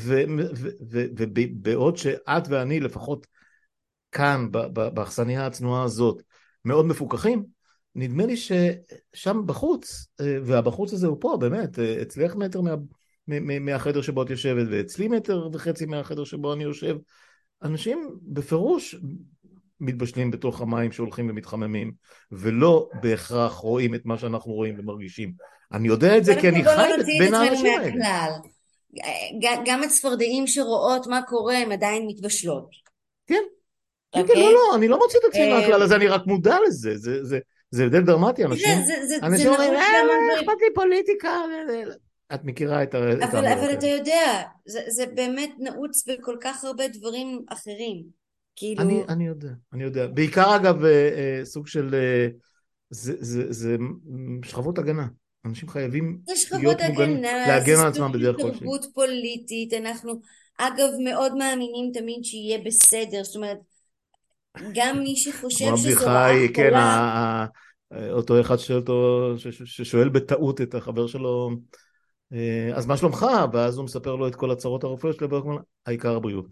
S1: ובעוד שאת ואני, לפחות כאן, באכסניה הצנועה הזאת, מאוד מפוקחים, נדמה לי ששם בחוץ, והבחוץ הזה הוא פה, באמת, אצלך מטר מה, מהחדר שבו את יושבת, ואצלי מטר וחצי מהחדר שבו אני יושב, אנשים בפירוש מתבשלים בתוך המים שהולכים ומתחממים, ולא בהכרח רואים את מה שאנחנו רואים ומרגישים. אני יודע את זה כי אני חי בין האנשים האלה.
S2: גם הצפרדעים שרואות מה קורה, הם עדיין מתבשלות.
S1: כן, כן, כן, לא, לא, אני לא מוציא את עצמי מהכלל הזה, אני רק מודע לזה, זה הבדל דרמטי, אנשים אומרים, אה, אכפת לי פוליטיקה, את מכירה את האמירות האלה.
S2: אבל אתה יודע, זה באמת נעוץ בכל כך הרבה דברים אחרים.
S1: אני, אני יודע, אני יודע. בעיקר אגב, סוג של, זה, זה, זה שכבות הגנה. אנשים חייבים להיות מוגנים, להגן על עצמם בדרך כלשהי.
S2: זה תרבות פוליטית, אנחנו אגב מאוד מאמינים תמיד שיהיה בסדר, זאת אומרת, גם מי שחושב שזו רעה חולה.
S1: אותו אחד ששואל בטעות את החבר שלו, אז מה שלומך? ואז הוא מספר לו את כל הצרות הרפואיות שלו, העיקר הבריאות.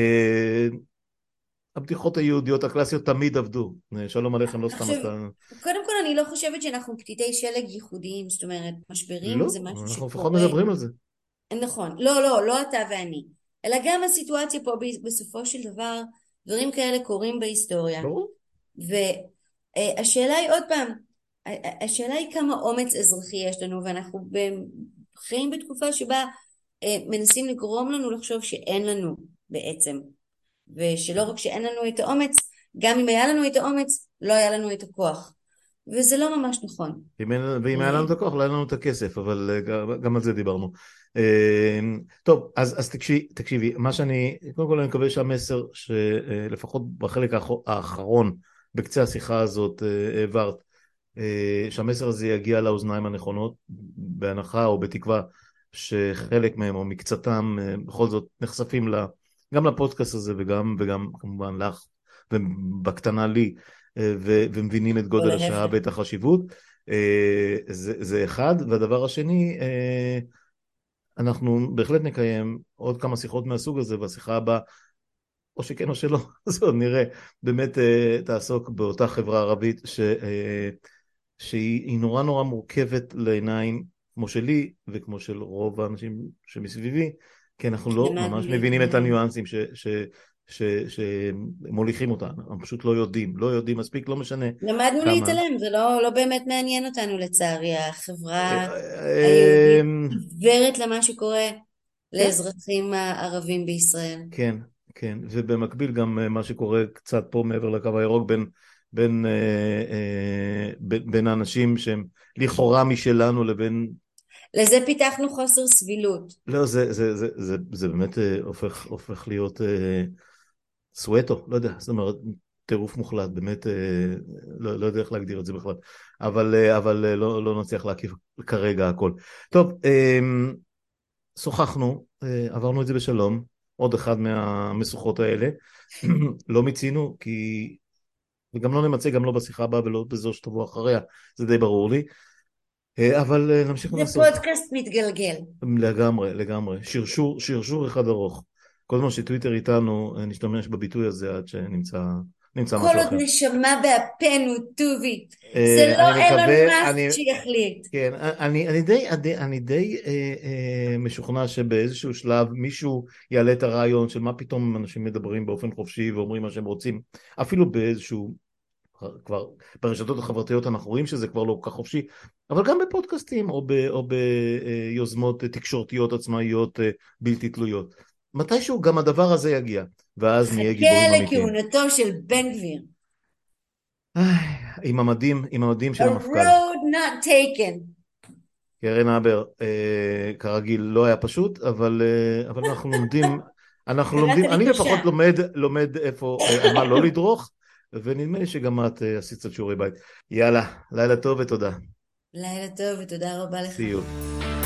S1: הבדיחות היהודיות הקלאסיות תמיד עבדו. שלום עליכם, לא סתם אתה...
S2: קודם כל, אני לא חושבת שאנחנו פתיתי שלג ייחודיים, זאת אומרת, משברים זה משהו שקורה.
S1: לא, אנחנו לפחות מדברים על זה.
S2: נכון, לא, לא, לא אתה ואני. אלא גם הסיטואציה פה, בסופו של דבר, דברים כאלה קורים בהיסטוריה.
S1: ברור.
S2: והשאלה היא עוד פעם, השאלה היא כמה אומץ אזרחי יש לנו, ואנחנו חיים בתקופה שבה מנסים לגרום לנו לחשוב שאין לנו בעצם. ושלא רק שאין לנו את האומץ, גם אם היה לנו את האומץ, לא היה לנו את הכוח. וזה לא ממש נכון.
S1: ואם היה לנו את הכוח, לא היה לנו את הכסף, אבל גם על זה דיברנו. טוב, אז, אז תקשיבי, תקשיבי, מה שאני, קודם כל אני מקווה שהמסר, שלפחות בחלק האחרון, בקצה השיחה הזאת העברת, שהמסר הזה יגיע לאוזניים הנכונות, בהנחה או בתקווה, שחלק מהם או מקצתם בכל זאת נחשפים לה, גם לפודקאסט הזה וגם, וגם כמובן לך, ובקטנה לי, ו- ומבינים את גודל השעה ואת החשיבות. זה, זה אחד. והדבר השני, אנחנו בהחלט נקיים עוד כמה שיחות מהסוג הזה, והשיחה הבאה, או שכן או שלא, אז עוד נראה, באמת תעסוק באותה חברה ערבית, ש, שהיא נורא נורא מורכבת לעיניים, כמו שלי, וכמו של רוב האנשים שמסביבי, כי אנחנו לא ממש מבינים את הניואנסים ש, ש, ש, שמוליכים אותנו, אנחנו פשוט לא יודעים, לא יודעים מספיק, לא משנה
S2: למדנו
S1: כמה.
S2: להתעלם, זה לא, לא באמת מעניין אותנו לצערי,
S1: אה,
S2: החברה
S1: אה,
S2: היהודית עיוורת למה שקורה
S1: כן,
S2: לאזרחים הערבים בישראל.
S1: כן, כן, ובמקביל גם אה, מה שקורה קצת פה מעבר לקו הירוק בין, בין, אה, אה, בין, בין האנשים שהם לכאורה משלנו לבין,
S2: לזה פיתחנו חוסר סבילות.
S1: לא, זה, זה, זה, זה, זה באמת אה, הופך, הופך להיות אה, סווטו, לא יודע, זאת אומרת, טירוף מוחלט, באמת, אה, לא, לא יודע איך להגדיר את זה בכלל, אבל, אה, אבל אה, לא, לא נצליח להקיף כרגע הכל. טוב, אה, שוחחנו, אה, עברנו את זה בשלום, עוד אחד מהמשוכות האלה, לא מיצינו, כי, וגם לא נמצא, גם לא בשיחה הבאה ולא בזו שתבוא אחריה, זה די ברור לי, אה, אבל אה, נמשיך
S2: זה
S1: לנסות.
S2: פודקאסט מתגלגל.
S1: לגמרי, לגמרי. שרשור, שרשור אחד ארוך. כל זמן שטוויטר איתנו, נשתמש בביטוי הזה עד שנמצא נמצא
S2: כל
S1: משהו
S2: עוד
S1: אחר.
S2: נשמה באפנו, טובי. זה
S1: אה, אני
S2: לא אילון
S1: מקווה,
S2: מאסק
S1: אני,
S2: שיחליט.
S1: כן, אני, אני די, אני, אני די אה, אה, משוכנע שבאיזשהו שלב מישהו יעלה את הרעיון של מה פתאום אנשים מדברים באופן חופשי ואומרים מה שהם רוצים, אפילו באיזשהו, כבר ברשתות החברתיות אנחנו רואים שזה כבר לא כל כך חופשי, אבל גם בפודקאסטים או, ב, או ביוזמות תקשורתיות עצמאיות אה, בלתי תלויות. מתישהו גם הדבר הזה יגיע, ואז נהיה גיבורים
S2: חכה
S1: אמיתיים.
S2: לכהונתו של בן גביר.
S1: איי, עם המדים, עם המדים של
S2: A
S1: המפכ"ל.
S2: road not taken.
S1: קרן הבר, אה, כרגיל לא היה פשוט, אבל, אה, אבל אנחנו לומדים, אנחנו
S2: קראת
S1: לומדים,
S2: לי
S1: אני
S2: קשה.
S1: לפחות לומד, לומד איפה, אה, על מה לא לדרוך, ונדמה לי שגם את אה, עשית קצת שיעורי בית. יאללה, לילה טוב ותודה.
S2: לילה טוב ותודה רבה לך.
S1: See you.